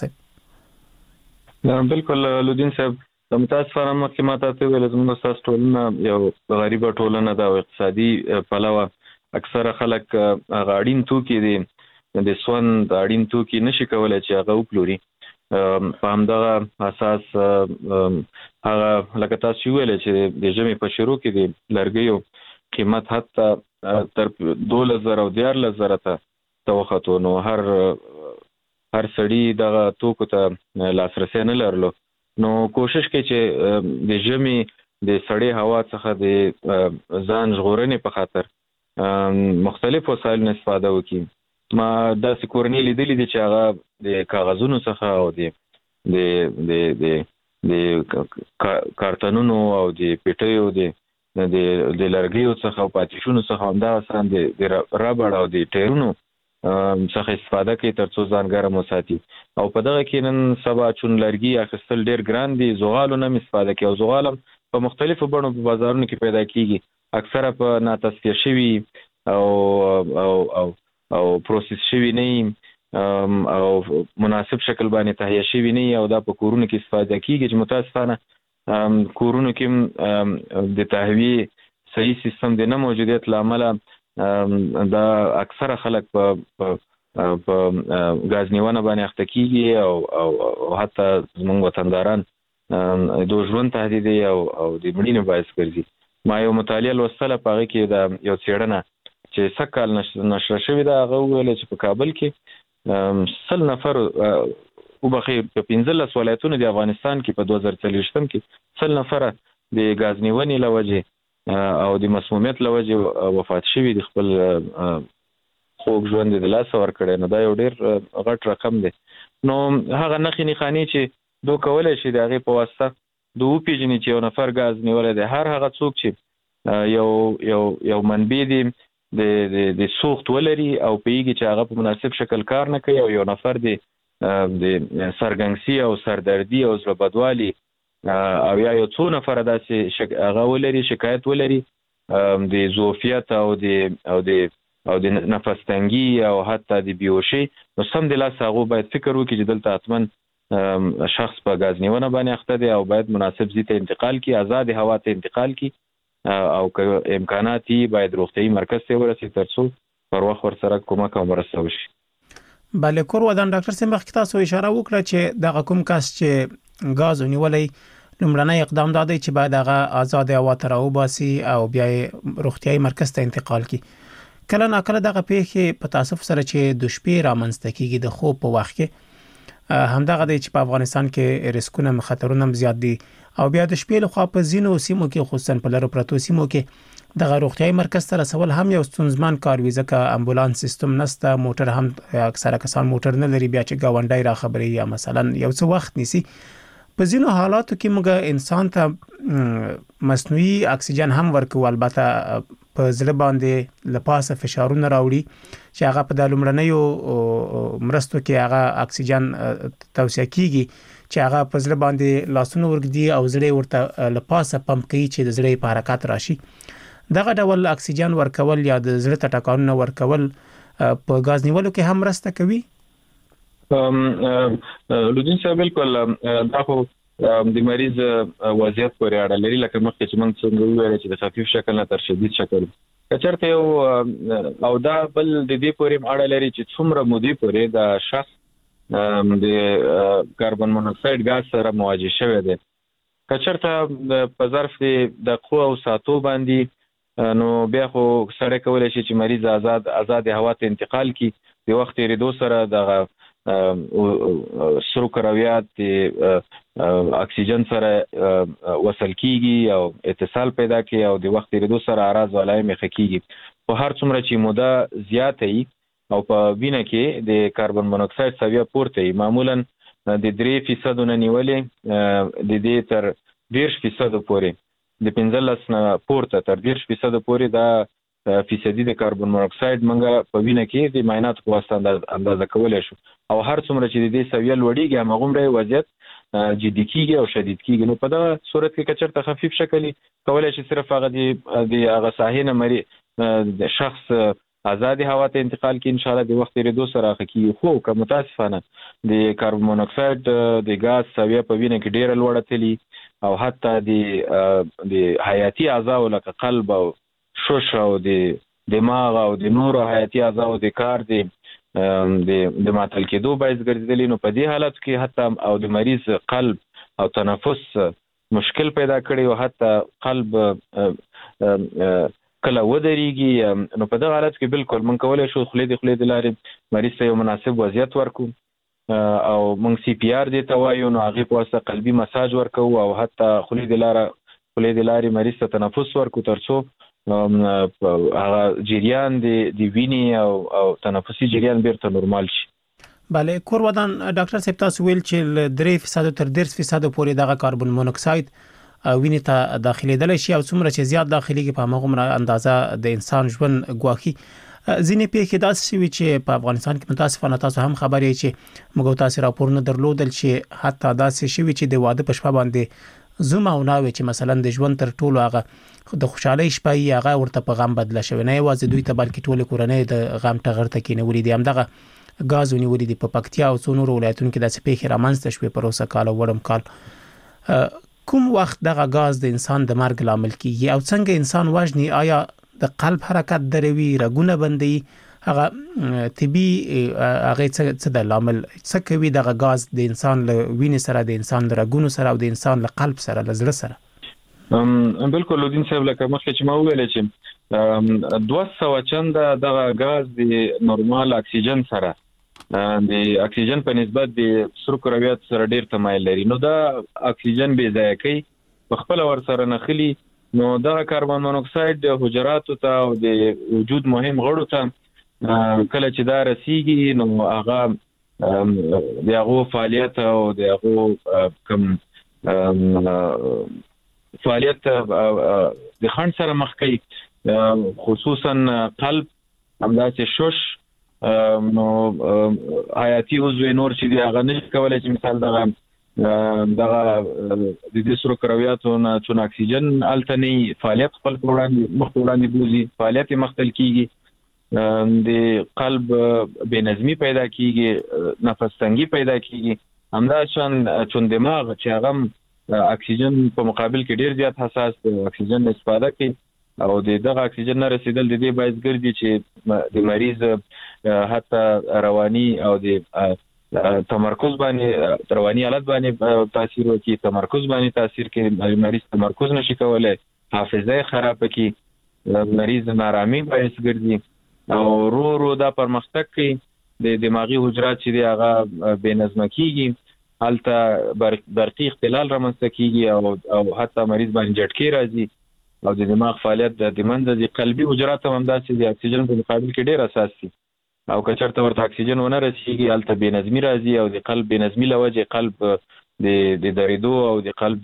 صاحب بالکل لودین صاحب د متاسفانه محکمات ته ویل زموږ ساس ټولنه یو غریبه ټولنه ده او اقتصادي پلوه اکثره خلک غاډین توکي دي د سون د اړین توکي نشي کولای چې هغه وپلوري. په همدغه اساس هغه لکه تاسو ویل چې د ژمي په شروع کې د لرګیو قیمت حتی تر 2000 او 14000 ته وخته نو هر سړی دغه توکو ته لاسرسي نه لرلو. نو کوشش کوي چې د ژمي د سړې هوا څخه د ځان ژغورنې په خاطر مختلف وسایل استفاده وکړي. ما داسې کورنۍ لیدلې دي چې هغه د کاغذونو څخه او د کارتونونو او د پیټیو د لرګیو څخه او پاتیشونو څخه همداسې د ربړ او د ټایرونو څخه استفاده کوي ترڅو ځان ګرم وساتي. او په دغه کې نن سبا چون لرګي اخیستل ډیر ګران دي. زغالو نه استفاده کوي او زغال په مختلفو بڼو په بازارونو کې پیدا کیږي. اکثره په ناتصفیه شوي او پروسس شوی نه او مناسب شکل باندې تهیه شوی نه او دا په کورونو کې استفاده کیږي چې متاسفانه کورونو کې د تهویه صحیح سیستم د نه موجودیت لامل دا اکثره خلک په غاز نیونه باندې اخته کیږي او حتی زموږ وطنداران د ژوند تهدید او د مړینې باعث ګرځي. ما یو مطالعه لوستله په هغه کې د یو څېړنه چې سکهال نشر شوی دا هغه ویل چې په کابل کې 100 نفر او بخیر په 15 ولایتونو د افغانستان کې په 2023 کې 100 نفر د غاز نیونې لوجه او د مسمومیت لوجه وفات شوي د خپل خوږ ژوند د لاس ور کړی. نو دا یو ډیر غټ رقم دی. نو هغه نخې نخانی چې دوی کولای شي د هغه په واسطه دوی پیژني چې یو نفر غاز نیولای دی. هر هغه څوک چې یو منبع دی د سوخت ولري او پیږي چې هغه په مناسب شکل کار نه کوي او یو نفر د سرګنګسي او سردردي او زړه بدوالي او یا یو څو نفر داسې هغه ولري شکایت ولري د زوفیت او د نفس تنګي او حتی د بیهوشي، نو سم د لاس هغه باید فکر وکړي چې دلته حتما شخص په غاز نیونه باندې اخته دی او باید مناسب ځای ته انتقال کړي، آزاد هوا ته انتقال کړي او که امکانات باید روغتیايي مرکز ته ورسي ترڅو پر وخت ورسره کومک او مرسته وشي. بله کور ودان ډاکټر سیم وخت تاسو اشاره وکړه چې دغه کوم کس چې غاز نیولې لومړنی اقدام دا دی چې باید هغه آزاد هوا ته راوباسي او بیا روغتیايي مرکز ته انتقال کړي. کله ناکله دغه پیښې په تاسف سره چې د شپې رامنځته کیږي د خوب په وخت کې همدغه دی چې په افغانستان کې ریسکونه خطرونه زیات دي او بیا د شپې لخوا په ځینو سیمو کې خصوصا په لرو پرتو سیمو کې دغه روغتیايي مرکز ته رسول هم یو ستونزمن کار وي ځکه امبولانس سیستم نشته، موټر هم اکثره کسان موټر نه لري، بیا چې گاونډي را خبري یا مثلا یو څه وخت نیسي. په ځینو حالاتو کې موږ انسان ته مصنوعي اکسیجن هم ورکو، البته په زړه باندې لپاسه فشارونه راوړي چې هغه په د لومړنیو مرستو کې هغه اکسیجن توصیه کیږي چې هغه په زړه باندې لاسونه ورګدي او زړه ورته لپاسه پمپ کوي چې د زړه په حرکت راشي. دغه ډول اکسیجن ورکول یا د زړه ته ټکانونه ورکول په غاز نیولو کې هم مرسته کوي. لودین صاحب بالکل دا خو د مریض وضعیت پورې اړه لري، لکه مخکې چې موږ څنګه ویل چې د خفیف شکل نه تر شدید شکل کچرته یو او دا بل د دې پورې اړه لري چې څومره مودې پورې د شخص د کاربن مونوکساید غاز سره مواجه شوی دی. کچرته په ظرف د قوه او ساعتو باندې نو بیا خو سره کولای شي چې مریض آزاد هوا ته انتقال کی، د وخت ریدو سره د سرو کرویات د اکسیجن سره وصل کیږي او اتصال پیدا کوي او د وخت ریدو سره اراز ولای مخ کیږي. په هر څومره چې موده زیاته وي او په وینه کې د کاربن مونوکساید سویه پورته وي، معمولا د 3% نه نیولې د دې تر 10% پورې د 15 نه پورته تر 10% پورې دا فیصدي د کاربن مونوکساید منګه په وینه کې د معاینات په واسطه اندازه کولای شو او هر څومره چې د دې سویه لوړیږي هغومره وضعیت جدي کیږي او شدید کیږي. نو په دغه صورت کې کچرته خفیف شکلی کولای شي صرف هغه د هغه ساحې نه مری د شخص آزاد هوا ته انتقال کی ان شاء الله د وخت ریدو سره حقیقي خو که متاسفانه د کاربن مونوکساید د غاز سویه په وینه کې ډیره لوړه تللی او حتی د حیاتي اعضاء لکه قلب او شش او د دماغ او د نور حیاتي اعضاء د کار د معطل کېدو باعث ګرځیدلی. نو په دې حالت کې حتی او د مریض قلب او تنفس مشکل پیدا کړي او حتی قلب کله ودرېږي. نو په دغه حالت کې بالکل من کولای شو خلې د لارې مریض ته یو مناسب وضعیت ورکو او موږ سی پی آر دې ته وایو، نو هغه په واسطه قلبي مساج ورکو او حتی خلې د لارې مریض ته تنفس ورکو ترڅو هغه جریان د وینې او تنفسي جریان بیرته نورمال شي. بله کور ودان ډاکټر صاحب تاسو ویل چې 3% تر 10% پورې دغه کاربن مونوکساید وینې ته داخليدل شي او څومره چې زیات داخليږي په هغه اندازه د انسان ژوند ګواخي. ځینې پیښې داسې وي چې په افغانستان کې متاسفانه تاسو هم خبرې چې موږ تاسو راپورونه درلودل چې حتی داسې شوي چې د واده په شپه باندې زوم او ناوي چې مثلا د ژوند تر ټولو هغه د خوشحالي شپه هغه ورته په غم بدله شوی، نه یوازې دوی ته بلکې ټول کورنۍ د غم ټغر ته کېنولې دي. همدغه غاز ونیولې دي په پکتیا او څو نور ولایتونو کې داسې پیښې رامنځته شوې په روسه کال او وړم کال. کوم وخت دغه غاز د انسان د مرګ لامل کیږي او څنګه انسان وژني؟ آیا د قلب حرکت دروي، رګونه بندي، هغه طبي هغه څه د لامل څه کوي دغه غاز د انسان له وینې سره، د انسان له رګونو سره او د انسان له قلب سره، له زړه سره؟ بالکل لودین صاحب لکه مخکې چې ما ویل چې 200 چنده دغه غاز د نورمال اکسیجن سره د اکسیجن په نسبت د سرو کرویات سره ډیر تمایل لري. نو دا اکسیجن بې ځای کوي په خپل ور سره نخلي، نو دا کاربن مونوکساید حجراتو ته او د وجود مهم غړو ته کله چې دا رسیږي نو هغه د هغه فعالیت او د هغه کم فعالیت د خنډ سره مخ کوي، خصوصا قلب همداسې شش نو حیاتي عضو نور چې دی هغه نشي کولای چې مثال دغه دغه د دې سره کرویاتو نه چون اکسیجن التنی فعالیت خپل وړاندې بوزي، فعالیت مختل کیږي، د قلب بنظمی پیدا کیږي، نفس تنګي پیدا کیږي. همدا چون دماغ چې هغه اکسیجن په مقابل کې ډیر زیات حساس دی، اکسیجن استفاده کوي او دغه اکسیجن نه رسیدل د دې باعث ګرځي چې د مریض حتی رواني او د تمرکز باندې رواني حالت باندې تاثیر وکړي، تمرکز باندې تاثیر کوي، مریض تمرکز نشي کولای، حافظه خراب کوي، مریض نارامي باعث ګرځي او رو دا پرمختګ کوي. د دماغي حجرات چې دی هغه بې نظمه کیږي، هلته برقي اختلال رامنځته کیږي او حتی مریض باندې جټکې راځي او د دماغ فعالیت د منځ د قلبي حجرات هم داسې د اکسیجن په مقابل کې ډیر اساس دي او که چېرته ورته اکسیجن ونه رسیږي هلته بې نظمي راځي او د قلب بې نظمي له وجې قلب د درېدو او د قلب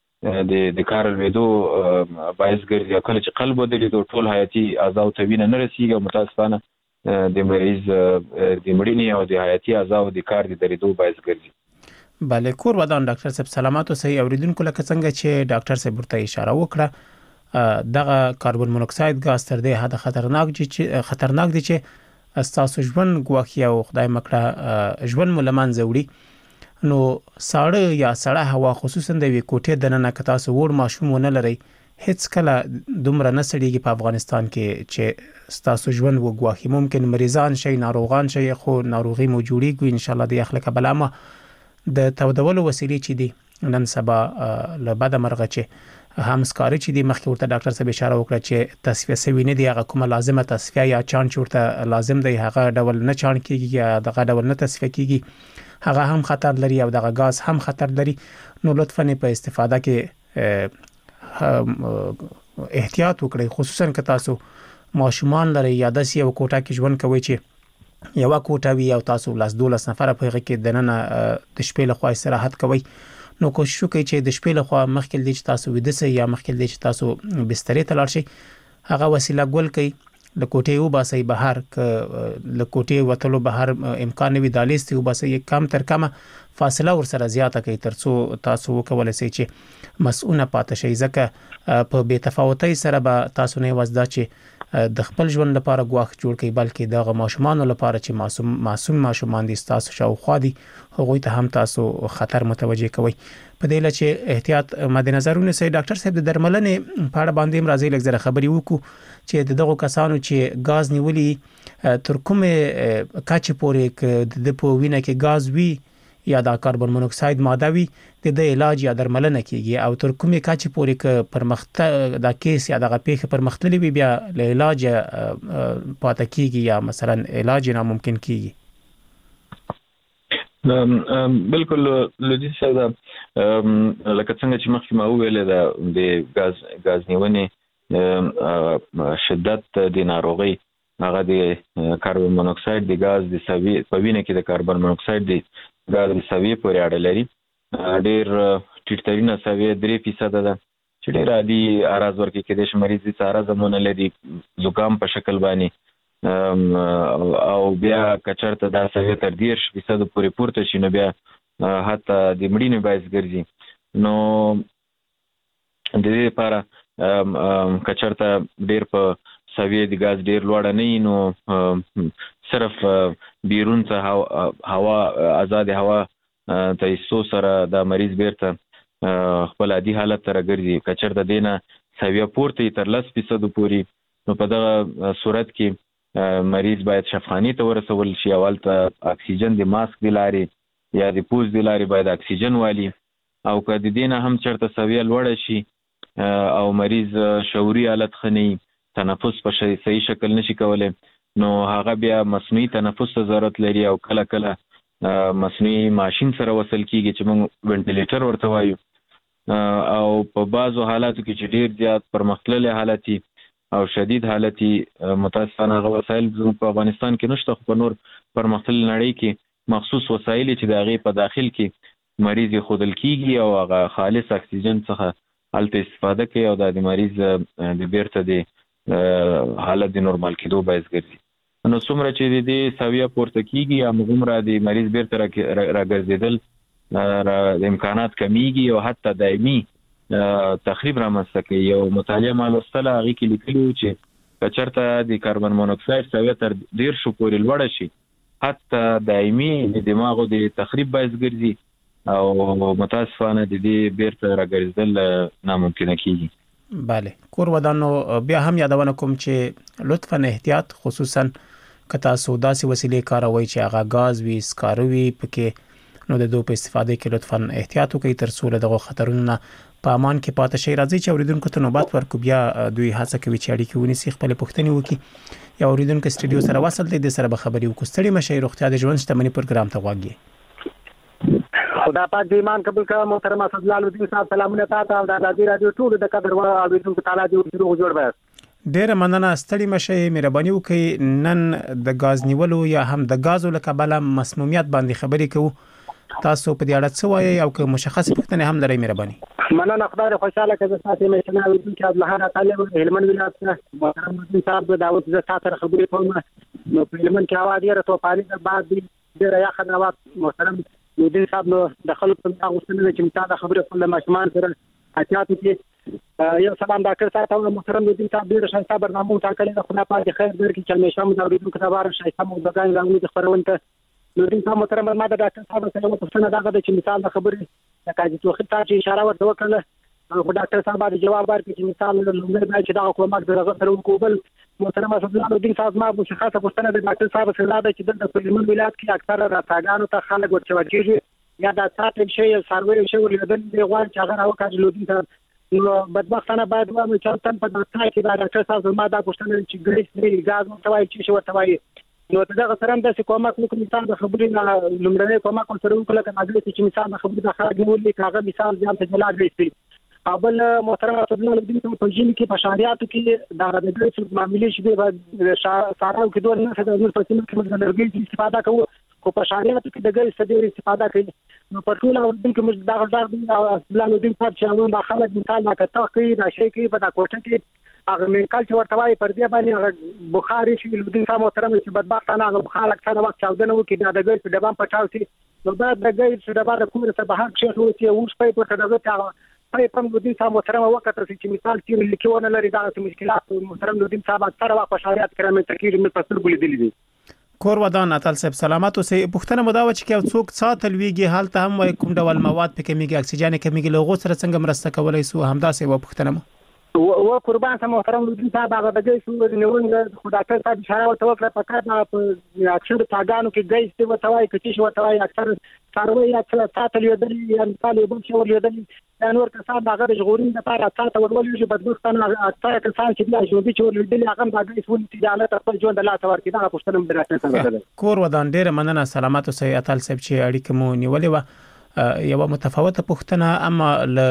د کار لوېدو باعث ګرځي. او کله چې قلب ودرېدو ټول حیاتي اعضاو ته وینه نه رسیږي او متاسفانه د مریض د مړینې او د حیاتي اعضاو د کار د درېدو باعث ګرځي. بله، کور ودان ډاکټر صاحب سلامات اوسئ. اوریدونکو لکه څنګه چې ډاکټر صاحب ورته اشاره وکړه، دغه کاربن مونوکساید ګاز تر دې حد خطرناک دی چې استاسو ژوند ګواخي او خدای مکړه ژوند ملمن زوړي. نو ساړه یا سړه هوا خصوصا د وی کوټې د نن کتاسو وړ ماشوم ونه لري، هیڅ کله دومره نه سړيږي په افغانستان کې چې استاسو ژوند وګواخي. ممکن مریضان شي، ناروغان شي، خو ناروغي مو جوړیږي ان شاء الله د اخلاق بلامه د تودولو وسیلې چې دي نن سبا له بده مرغه چې هم سکاري چې د مخکې ورته ډاکټر صاحب اشاره وکړه چې تصفیه سوي نه دی، هغه کومه لازمه تصفیه یا چان چورته لازم دی هغه ډول نه چان کیږي یا دغه ډول نه تصفیه کیږي، هغه هم خطر لري او دغه غاز هم خطر لري. نو لطفاً په استفاده کې احتیاط وکړئ، خصوصا که تاسو ماشومان لري یا داسې یو کوټه کې ژوند کوئ چې یو کوټه وي او تاسو 12 نفر په هغه کې دننه د شپې له خوا استراحت کوئ. نو کوشش وکړئ چې د شپې له خوا مخکې د تاسو ویده سئ یا مخکې د تاسو بسترې ته لاړ شئ، هغه وسیله ګول کړئ، له کوټې وباسئ بهر، ک له کوټې وتلو بهر امکان وي دالیستي وباسئ، کم تر کمه فاصله ورسره زیاته کړئ ترڅو تاسو وکولای شئ چې مسؤونه پاتې شئ. ځکه په بې تفاوتۍ سره به تاسو نه وځدا چې د خپل ژوند لپاره ګواښ جوړ کړئ، بلکې دغه ماشومان لپاره چې معصوم ماشومان دي تاسو شاوخوا دي، هغوی ته هم تاسو خطر متوجه کوئ. په دې لچ احتیاط مد نظر ونیسئ. ډاکټر صاحب د درملنې په اړه باندې راځي لږ زره خبري وکړو چې دغه کسانو چې غاز نیولي تر کومه کچې پورې د په وینه کې غاز وي یا د کاربن مونوکساید ماده وي د علاج یا درملنه کیږي، او تر کومه کچې پورې ک پرمختګ د کیس یا د پیښه پرمختللی وي بیا له علاج پاتې کیږي یا مثلا علاج ناممکن کیږي. بالکل لودي صاحب لکه څنګه چې مخکې ما وویل د غاز نیونې شدت د ناروغي هغه د کاربن مونوکساید د غاز د سوي په وینه کې د کاربن مونوکساید د غاز د سوي پورې اړه لري. ډېر ټیټترینه سوي 3% ده چې ډېر عادي اراز ورکې کې د مریض د سارا زمونه لري زکام په شکل باندې او بیا کچرته دا سوي تر 10% پورې پورته شي، نو بیا حتی د مړینې باعث ګرځي. نو د دې لپاره کچرته ډېر په سوي د غاز ډېر لوړ نه نو صرف بیرون څخه هوا آزاد هوا تاسو سره د مریض بیرته خپل عادي حالت ته راګرځي. کچرته دینه سوي پورته تر 10% پورې، نو په دغه صورت کې مریض باید شفاخانه ته ورسول شي. اول ته اکسیجن د ماسک د لارې یا د پوز د لارې باید اکسیجن والی، او که د دینه هم چرته سوي لوړ شي او مریض شعوري حالت خني، تنفس په صحیح شکل نشي کولای، نو هغه بیا مصنوعي تنفس ته ضرورت لري او کله کله مصنوعي ماشين سره وصل کیږي چې موږ وینټیلیټر ورته وایو. او په بعضو حالاتو کې چې ډیر زیات پرمختللي حالتي او شدید حالتي متاسفانه هغه وسایل په افغانستان کې نشته، خو په نور پرمختللي نړۍ کې مخصوص وسایل چې د هغې په داخل کې مریض خودل کیږي او هغه خالص اکسیجن څخه هلته استفاده کوي او د مریض د بیرته د حالت د نورمال کېدو باعث ګرځي. نو څومره چې د سویه پورته کیږي همغومره د مریض بیرته راګرځېدل امکانات کمیږي او حتی دایمي تخریب رامنځته کوي. یو مطالعه ما لوستله هغه کې لیکلي چې کچرته د کاربن مونوکساید سویه تر 1.5 پورې لوړه شي حتی دایمي د دماغو د تخریب باعث ګرځي او متاسفانه د دې بیرته راګرځیدل ناممکن کیږي. بله کور ودانو بیا هم یادونه کوم چې لطفاً احتیاط خصوصا که تاسو داسې وسیلې کاروئ چې هغه غاز وي سکاره وي پکې نو د دوی په استفاده کې لطفاً احتیاط وکړئ تر څو له دغه خطرونو په امان کې پاتې شي. راځي چې اوریدونکو ته نوبت ورکو بیا دوی هڅه کوي چې اړیکې ونیسي خپل پوښتنې وکړي. یا اوریدونکو سټډیو سره وصل دي د سره به خبري وکړو. ستړي مشه روغتیا د ژوند شتمنۍ پروګرام ته غواړي. خدا پاک دې ایمان قبول کړه. محترم اسد الله الدین صاحب سلامونه تاسو او د رادیو ټول د قدر او اوریدونکو تعالی دې روغ جوړ وي. ډېر مننه ستړي مشه مهرباني وکړئ. نن د غاز نیولو یا هم د غازو له کبله مسمومیت باندې خبرې کوو. تاسو په دې اړه څه وایي او که مشخص پوښتنه هم لرئ مهرباني. مننه خدای خوشاله کړه تاسو مې شنه اوریدونکو عبد الله تعالی هلمند ولایت محترم الدین صاحب د دعوت ز تاسو خبرې کوم. نو په هلمند کې هوا ډیره توپاني ده بعد ډیره یخ نه وخت محترم الدین صاحب نو د خلکو په غوښتنه چې متاده خبرې کول ماشومان سره احتیاط وکړي. یو سلام ډاکټر صاحب او محترم الدین صاحب ډیره شایسته برنامه ټاکلې ده. خدای پاک خیر درکړي چې همیشه مو د اوریدونکو لپاره شایسته مو دغه غوښتنې خبرونه ته نو دین صاحب محترم ما د ډاکټر صاحب سره یو پوښتنه دا ده چې مثال د خبرې د کاجي توخي ته چې اشاره ورته وکړه او ډاکټر صاحب د جواب ورکړي چې مثال لومړی باید چې دا کومک درغه سره وکول. محترم اسد الله الدین صاحب ما مشخصه پوښتنه د ډاکټر صاحب سره ده چې د هلمند ولایت کې اکثره راځګانو ته خلک ورچوي یا دا ساتل شي سروي شي ولودل دی غواړي چې هغه راوکړي لودین صاحب نو بدبختانه باید و چې تن په دغه کې دا ډاکټر صاحب ما دا پوښتنه چې ګریس دی غاز متوای چې شو توای نو دغه سره د کومک نو مثال د خبرې نه لمړنۍ کومک سره وکړه کنه چې مثال د خبرې د خارج ولې کاغه مثال ځان ته جلا دی. اول محترم اسد الله الدین صاحب په جین کې په شاریاتو کې دا د ګریس معاملې شې د ساراو کې دوه نه د نور پسې کې موږ لرګي استفاده کوو کو په شاریاتو کې د ګریس ډېر استفاده کوي. نو په ټول اردن کې موږ دا غږ او اسد الله الدین صاحب چې موږ خلک مثال نه کته کوي دا شي کې په دا کوټه کې هغه مېکال چې ورته وایي پر دې باندې بخاري شي الدین صاحب محترم چې بدبختانه هغه بخار اکثر وخت چاودنه وکړي دا د ګریس ډبام پټاو شي نو دا د ګریس ډبام د کومه څه بهر شي نو چې اوس په پټه دغه په الدین صاحب محترم وخت چې مثال چې لیکونه لري دا مشکلات محترم الدین صاحب اکثر وخت په شریعت کرامه تکیر مې پسر ګل دي. کور ودان اتل صاحب سلامات اوسئ. پښتنه مداوه چې یو څوک ساتل ویږي حالت هم وای کوم ډول مواد په کمیږي اکسیجن کمیږي لغو سره څنګه مرسته کولای سو همداسې و پښتنه و قربان ته محترم الدین صاحب هغه د ګیس نیولنګ خو ډاکټر صاحب اشاره ورته وکړه په کار په اکثر تاګانو کې ګیس ته وتاوي کچې شو وتاوي اکثر سروي یا څه ساتل یو دلی یا مثال یو بل شو یو دلی نور کسان هغه د ژغورین لپاره تاسو ورولې چې بدبختانه اکثر کسان چې بیا شو دي چې ورولې هغه د ګیس ولې تجارت خپل ژوند الله تبارک دا پښتنه ډاکټر صاحب کور ودان ډېر مننه سلامات اوسئ اتل صاحب چې اړیکه مو نیولې و. یو متفاوته پوښتنه اما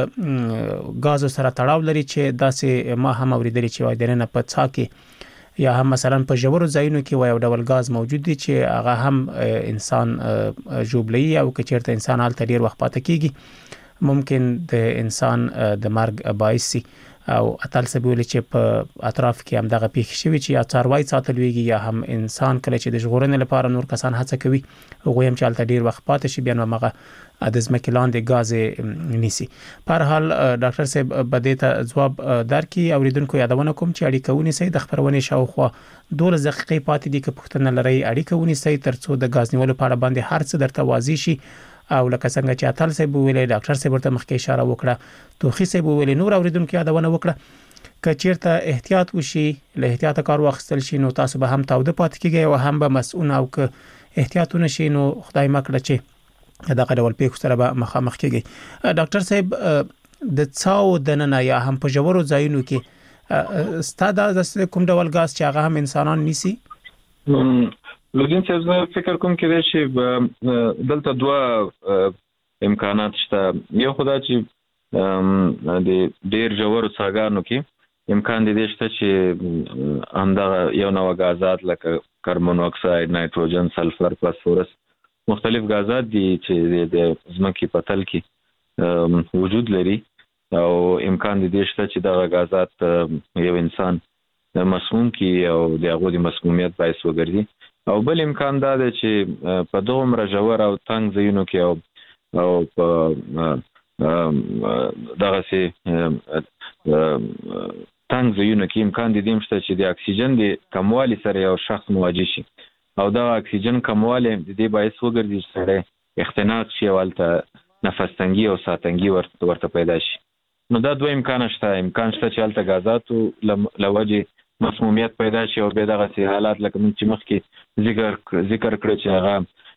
له غاز سره تړاو لري چې داسې ما هم اوریدلی چې وای درنه په څا کې یا هم مثلا په ژورو ځایونو کې وای ډول غاز موجود دي چې هغه هم انسان جوړلې او که چیرته انسان حالت ډیر وخت پاتې کیږي ممکن د انسان د مرګ باعث شي او اتل سبول چې په اطراف کې هم دغه پیښ شوی چې یا څاروي ساتل ویږي یا هم انسان کله چې د ژغورنې لپاره نور کسان هڅه کوي هغه هم چې حالت ډیر وخت پاتې شي بیا نو هغه د ځمکې لاندې غاز نیسي. په هر حال ډاکټر صاحب بده ته جواب درکې اوریدونکو یادونه کوم چې اړیکه ونیسئ د خبرونه شاوخوا 12 دقیقې پاتې دي که پوښتنه لرئ اړیکه ونیسئ ترڅو د غاز نیولو په اړه باندې هر څه درته واضح شي او لکه څنګه چې اتل صاحب ویلي ډاکټر صاحب ورته مخکې اشاره وکړه توخي صاحب ویلي نور اوریدونکو یادونه وکړه که چیرته احتیاط وشي له احتیاط کار واخیستل شي نو تاسو به هم تاوده پاتې کیږئ او هم به مسؤل او که احتیاط ونشي نو خدای مکړه چې دغه ډول پیښو سره به مخامخ کیږي. ډاکټر صاحب د څاو دننه یا هم په ژورو ځایونو کې ستاده د کوم ډول غاز چې هغه هم انسانان نیسي لودین صاحب زه فکر کوم کې چې دلته دوه امکانات شته. یو خدای چې د ډیر ژورو څاګانو کې امکان دي شته چې همدغه یو نوع غازات لکه کاربن مونو اکساید نایتروجن سلفر فاسفورس مختلف غازات دي چې د ځمکې په تل کې وجود لري او امکان دي شته چې دغه غازات یو انسان مسموم کی او د هغه د مسمومیت باعث وګرځي او بل امکان دا دی چې په دومره ژور او تنګ ځایونو کې او او دغه سي تنګ ځایونه کې امکان دي شته چې د اکسیجن د کموالي سره یو شخص مواجه شي او دا اکسیجن کموالی د دې باعث وګرځي چې سړی اختناق شي او هلته نفس تنګي او ساه تنګي ورته پیدا شي. نو دا دوه امکان شته چې هلته غازاتو له وجې مسمومیت پیدا شي او بیا دغسې حالات لکه موږ چې مخکې ذکر کړی چې هغه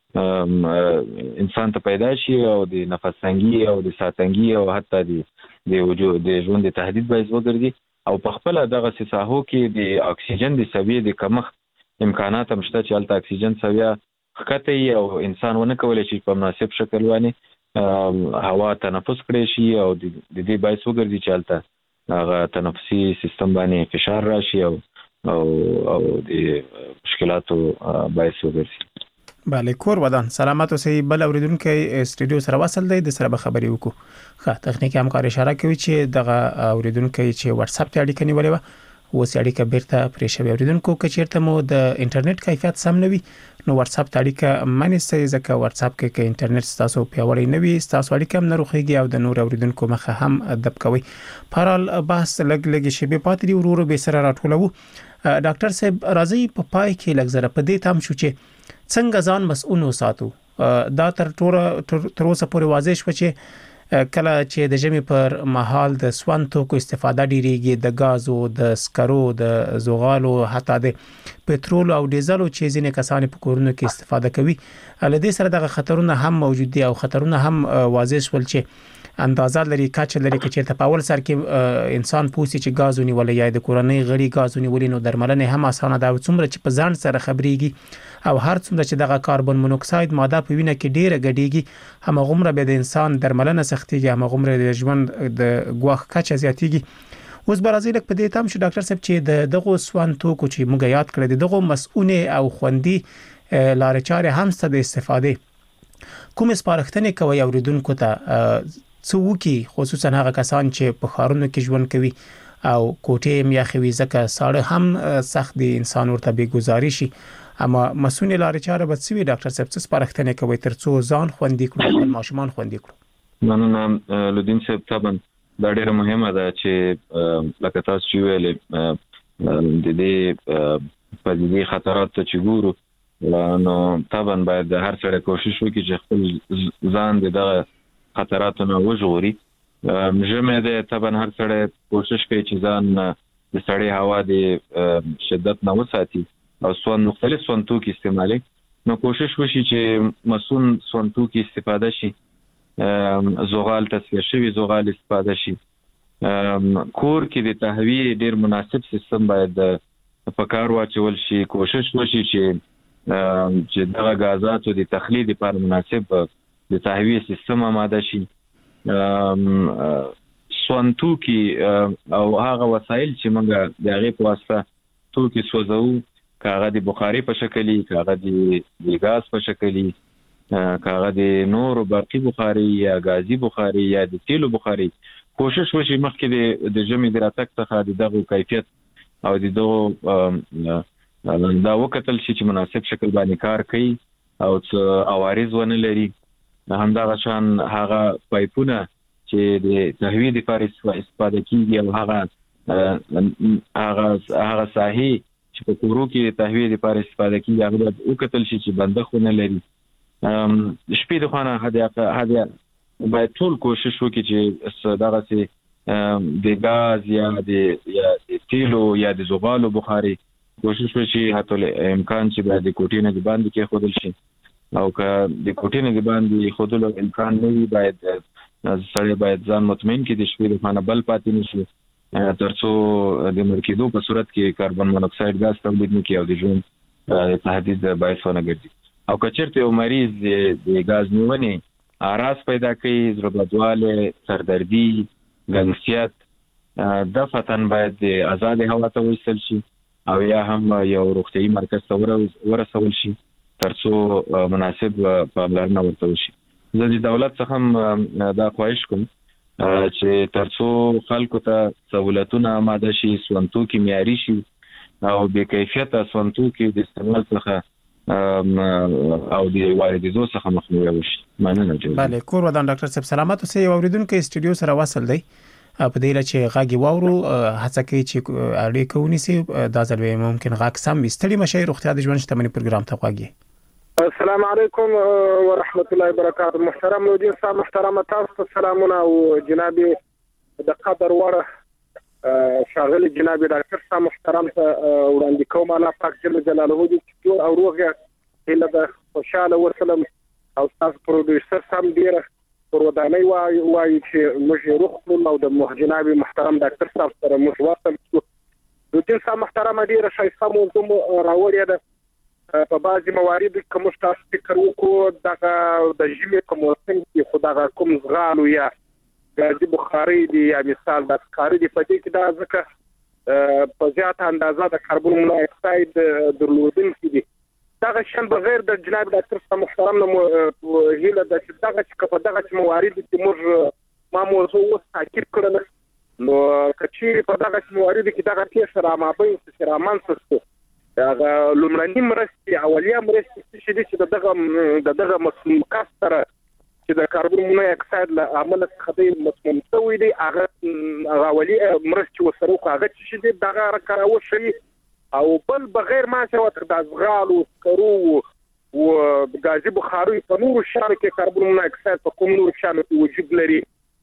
انسان ته پیدا شي او د نفس تنګي او د ساه تنګي او حتی د وجود د ژوند د تهدید باعث وګرځي او په خپله دغسې ساحو کې د اکسیجن د سویې د کمښت امکانات هم شته چې هلته اکسیجن سویه ښکته وي او انسان ونه کولی شي په مناسب شکل باندې هوا تنفس کړی شي او د دې باعث وګرځي چې هلته هغه تنفسي سیستم باندې فشار راشي او د مشکلاتو باعث وګرځي. بله کور ودان سلامت اوسئ. بل اوریدونکو استودیو سره وصل دی د سره به خبرې وکړو. ښه تخنیکي همکار اشاره کوي چې دغه اوریدونکو چې واتس اپ ته اړیکه نیولې و اوس اړیکه بیرته پرې شوې. اوریدونکو که چیرته مو د انټرنیټ کیفیت سم نه وي نو واتس اپ ته اړیکه منځته ځکه واتس اپ کې انټرنیټ تاسو پیاوړی نه وي تاسو اړیکه هم نه روخیږي او د نور اوریدونکو مخه هم ادب کوي. بهرحال بحث لګ شی به پاتې ورور به سره راټولو. ډاکټر صاحب راځي په پای کې لږ زره په دې تام شو چې څنګه ځان مسؤل وساتو. دا تر اوسه پورې واضح شو چې کله چې د ژمي پر مهال د سون توکو استفاده ډیریږي د غازو د سکرو د زغالو حتی د پټرول او ډیزلو چې ځینې کسان په کورونو کې استفاده کوي لدې سره دغه خطرونه هم موجود دي او خطرونه هم واضح شول چې اندازه لري کچ لري چې په اول سر کې انسان پوسی چې غازونی ولې یا د کورنۍ غړي غازونی ولې نو درملنه هم اسانه ده څومره چې په ځان سره خبريږي او هر څومره چې دغه کاربن مونوکساید ماده په وینه کې ډیره غډيږي هم غومره به د انسان درملنه سختيږي هم غومره د ژوند د غوښ کچ زیاتيږي. اوس برازیل په دې تام شو ډاکټر صاحب چې دغه سوان توکو چې موږ یاد کړل دغه مسؤل او خوندي لارې چارې هم ست د استفاده کوم سپارښتنه کوي اوریدونکو ته څوکي خصوصا هغه کسان چې په خارونو کې ژوند کوي او کوټې میاخوي ځکه ساړه هم سخت دي انسان ورته بيګزاري شي اما مسؤل لارې چارې به څه ډاکټر صاحب څه سپارښتنه کوي ترڅو ځان خوندي کړو او ماشومان خوندي کړو. مننه لودین صاحب طبعا دا ډیره مهمه ده چې لکه تاسو ویلې د دې په دې خطرات ته چې ګورو نو طبعا باید هر څړې کوشش وکړي چې خپل ځان دغه خطراتو نه وژغوري. ژمه ده طبعا هر څړې کوشش کوي چې ځان د سړې هوا د شدت نه وساتي او مختلف سونتوکي استعمالي نو کوشش وشي چې مسون سونتوکي استفاده شي زغال تصفیه شوی زغال استفاده شي. کور کې د تهویه ډیر مناسب سیستم باید په کار واچول شي. کوشش وشي چې دغه غازاتو د تخلیه لپاره مناسب د تهویه سیستم آماده شي. سونتوکي او هغه وسایل چې موږ د هغه په واسطه توکي سوځو کاغه د بخاري په شکلي کاغه د غاز په شکلي کاغه د نور برقي بخاري یا غازي بخاري یا د تیلو بخاري کوشش وشي مخکې د جمع دراتک څخه دغه کیفیت او دغه دا وکتل شي چې مناسب شکل باندې کار کوي او عوارض ونه لري. همدغه شان هغه پایپونه چې د تهویه لپاره استفاده کیږي او هغه ساحې چې په کورو کې د تهویه لپاره استفاده کیږي هغه وکتل شي چې بندخونه لري. شپې د خانه هدا باید ټول کوشش وکړي چې دغه سي د غاز یا د تیلو یا د زغالو بخاري کوشش وشي حتی امکان چې باید د کوټې نه باندې کې خودل شي او که د کوټې نه باندې خودل امکان نه وي باید سړی باید ځان مطمئن کړي د شپې د خانه بل پاتې نشي ترڅو د مرکزو په صورت کې کاربن مونوکساید غاز تولید نه کوي او د ژوند تهدید باعث ونه ګرځي. او کچرته یو مریض د غاز نیونې اراس پیدا کوي زړه سردردي ګنګسیت دفتن باید د آزاد هوا ته وصل شي او یا هم یو روغتيایي مرکز ته ورسول شي ترڅو مناسب پاملرنه ورته وشي. زه د دولت څخه دا خواهش کوم چې ترڅو خلکو ته سہولتونه آماده شي سونتوکي معیاري شي او به کیفیت سونتوکي د استعمال څخه او د واردېدو څخه مخنیوي وشي. مننه جزیل. بله کور ودان ډاکټر صاحب سلامات اوسئ. اوریدونکو استودیو سره وصل دی په دې لچ غاګي واورو هڅه کوي چې اړیکه ونیسي دا ځل ممکن غاک سم استړي مشه روغتیا د ژوند شتمنۍ پروګرام ته غواګي. السلام علیکم ورحمت الله وبرکاته. محترم نودین صاحب محترم تاسو سلامونه او جناب د قدر وړ شاغل جناب ډاکټر صاحب محترم ته وړاندې کوم. الله پاک جل جلاله دې ټول او روغه هله د خوشاله وسلم او تاسو پروډوسر سم ډیره ورودانه وایي چې موږ روغ او د جناب محترم ډاکټر صاحب سره موږ وصل شو. نودین صاحب محترم ډیره شایسته موضوع راوړی ده. په بعضي مواردو کې کوم تاسو فکر وکړو دغه د ژمي کوم موسم کې خدای کوم زغالو یا ګازي بخاري دی یا مثال د کاری دی په دې کې دا ځکه په زیاته اندازه د کاربن مونو اکساید درلودونکي دي. دغه شان بغیر د جناب ډاکټر صاحب محترم نو هیله د دغه په دغه موارد کې موږ ما موضوع تاکید کړل نو کچې په دغه موارد کې دغه تیسر ما بین سره مانسته هغه لومړنی مرستې اولیه مرستې چې دغه مسموم کاستره چې د کاربن مونو اکساید له عمل څخه د مسموم شوی دی هغه اولیه مرستې وسره هغه چې دغه راکاو شي او بل بغیر ما څه وخت د ازغال او سکرو او غازي بخاري په نور شانو کې کاربن مونو اکساید په کوم نور شانو کې وجود لري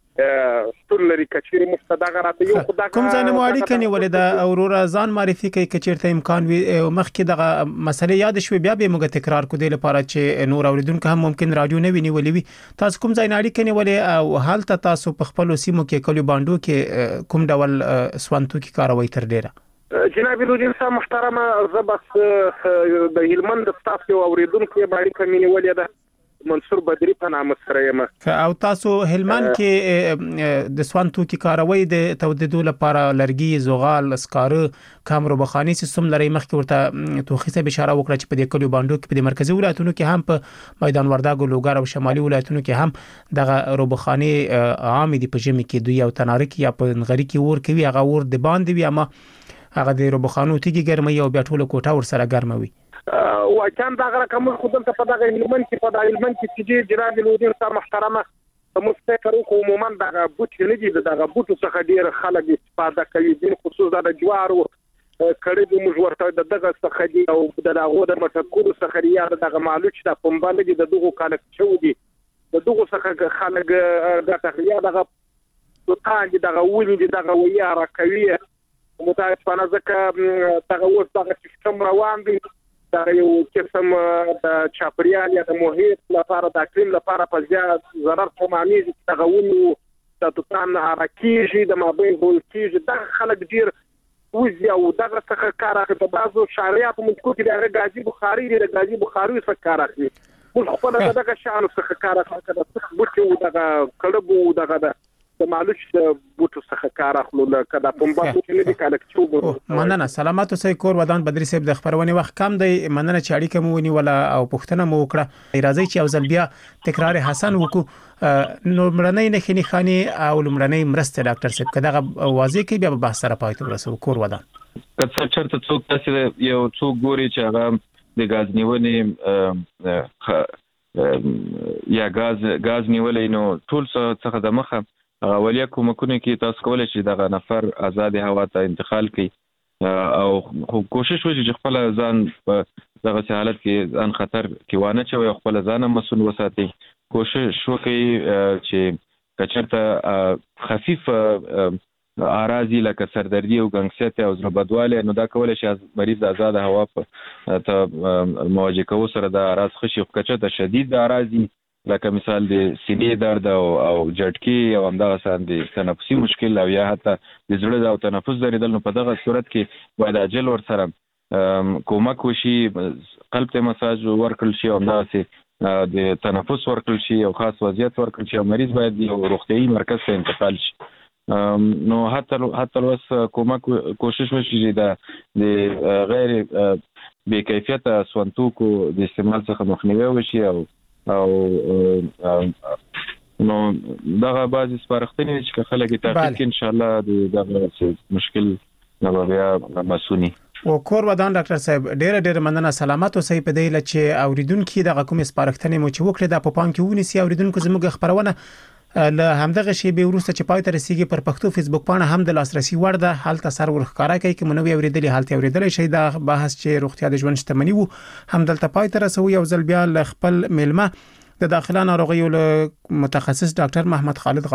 ستون لري کچېره مستدغه راته یو خدای کوم ځای نه ماړی کني ولې د اورورا ځان معرفي کوي کچېرته امکان وي مخکې دغه مسله یاد شوي بیا به موږ تکرار کو دی لپاره چې نور اوریدونکو هم ممکن رادیو نه ویني ولې تاسو کوم ځای نه اړیکه کني ولې او حالت تاسو په خپل سیمو کې کلیو باندو کې کوم ډول سوانتو کې کاروي تر ډیره جناب نودین صاحب محترمه زبس د هلمند تاسو اوریدونکو باندې کمینی ولې ده منصور بدری په نامه سره یم او تاسو هلمند کې د سوانتو کې کاروي د تودیدو لپاره لرګي زغال اسکاره کامرو بخاني سیستم لري مخکې ورته توخیسه اشاره وکړه چې په دې کلیو باندې کې په مرکزی ولایتونو کې هم په میدان وردګو لوګر او شمالي ولایتونو کې هم دغه روبخاني عام دي په جمی کې دوی او تنارک یا په نغری کې ور کوي هغه ور د باندې وي اما هغه د روبخانو تیږي ګرمي او بیا ټول کوټه ور سره ګرموي واچان دا غره کوم خودل ته په دغه هلمند کې چې جناب نودین صاحب محترمه مستقر او عموما دغه بوت نه دي دغه بوت څخه ډیر خلک استفاده کوي د خصوصا د جوارو کړي د مجورته دغه څخه دي او دغه د مټکور څخه یا دغه معلومات د پمباله دي دغه کال شو دي دغه څخه خلک د تخلیه دغه توتان دغه ولې دغه ویا راکوي متاسفانه ځکه دغه اوس دغه سیستم روان دي دا یو قسم د چاپریال یا د محیط لپاره د اقلیم لپاره په زیات ضرر کومامي دغه ونو د توتان راکیږي د مابین هول کیږي د خلک ډیر وزي او دغه څخه کار اخلي په بعضو شاریات منطقو کې د غازي بخاري څخه کار اخلي موږ خپل دغه شانو څخه کار اخلو چې بوټو دغه کلبو دغه د معلوش بوټو څخه کار اخلو لکه د پمبا چې نه دي کالکچو مننه سلامات اوسئ کور ودان بدري صاحب د خبرونه وخت کم دی مننه چې اړیکه مو ونی ولا او پښتنه مو وکړه راځي چې او ځل بیا تکرار حسن وکړو نو مړنۍ نه خني خاني او لمړنۍ مرسته ډاکټر صاحب کداغه واضح کې بیا به بحث سره پاتې ورسو کور ودان کڅ چرته څوک تاسو یو څوک ګوري چې هغه د غاز نیونې یا غاز نیولې نو ټول څخه د مخه اولیا کومکونه کې تاسو کولای شئ دغه نفر آزاد هوا ته انتقال کړي او کوشش وکړي چې خپل ځان په دغه حالت کې ځان خطر کې وانه چوي خپل ځان مسؤل وساتي کوشش وکړي چې کچرته خفیف اراضي لکه سردردي او ګنګسیت او زړه بدواله نو دا کولای شي مریض آزاد هوا ته مواجه کوو سره د اراض خشي کچرته شدید اراضي لکه مثال د سینې درد او جټکی او همدغه سان د تنفسي مشکل او یا حتی د زړه او تنفس درېدل نو په دغه صورت کې باید عاجل ور سره کومک وشي قلب ته مساج ورکړل شي او همدغه د تنفس ورکړل شي او خاص وضعیت ورکړل شي او مریض باید یو روغتيایي مرکز ته انتقال شي نو حتی اوس کومک کوشش وشي چې د غیر بې کیفیت سوانتوکو د استعمال څخه مخنیوي وشي او نو دغه بعضی سپارښتنې چې خلک تعقیب کړي ان شاء الله دغه مشکل نه بیا مسونی او کور ودان ډاکټر صاحب ډېر مننه سلامات اوسئ په دې لچې اوریدونکو د کوم سپارښتنې مو چې وکړه د پام کې ونیسي اوریدونکو زموږ خبرونه له همدغه شی به ورسته چې پای ته رسیدي پر پښتو فیسبوک باندې هم د لاسرسي وړ ده حالت سر ورخکارا کوي چې منوي اوریدلې حالت اوریدلې شي دا بحث چې روغتیا د ژوند شتمنۍ وو هم دلته پای ته رسوي یو ځل بیا خپل ملمه د داخله ناروغیو متخصص ډاکټر محمد خالد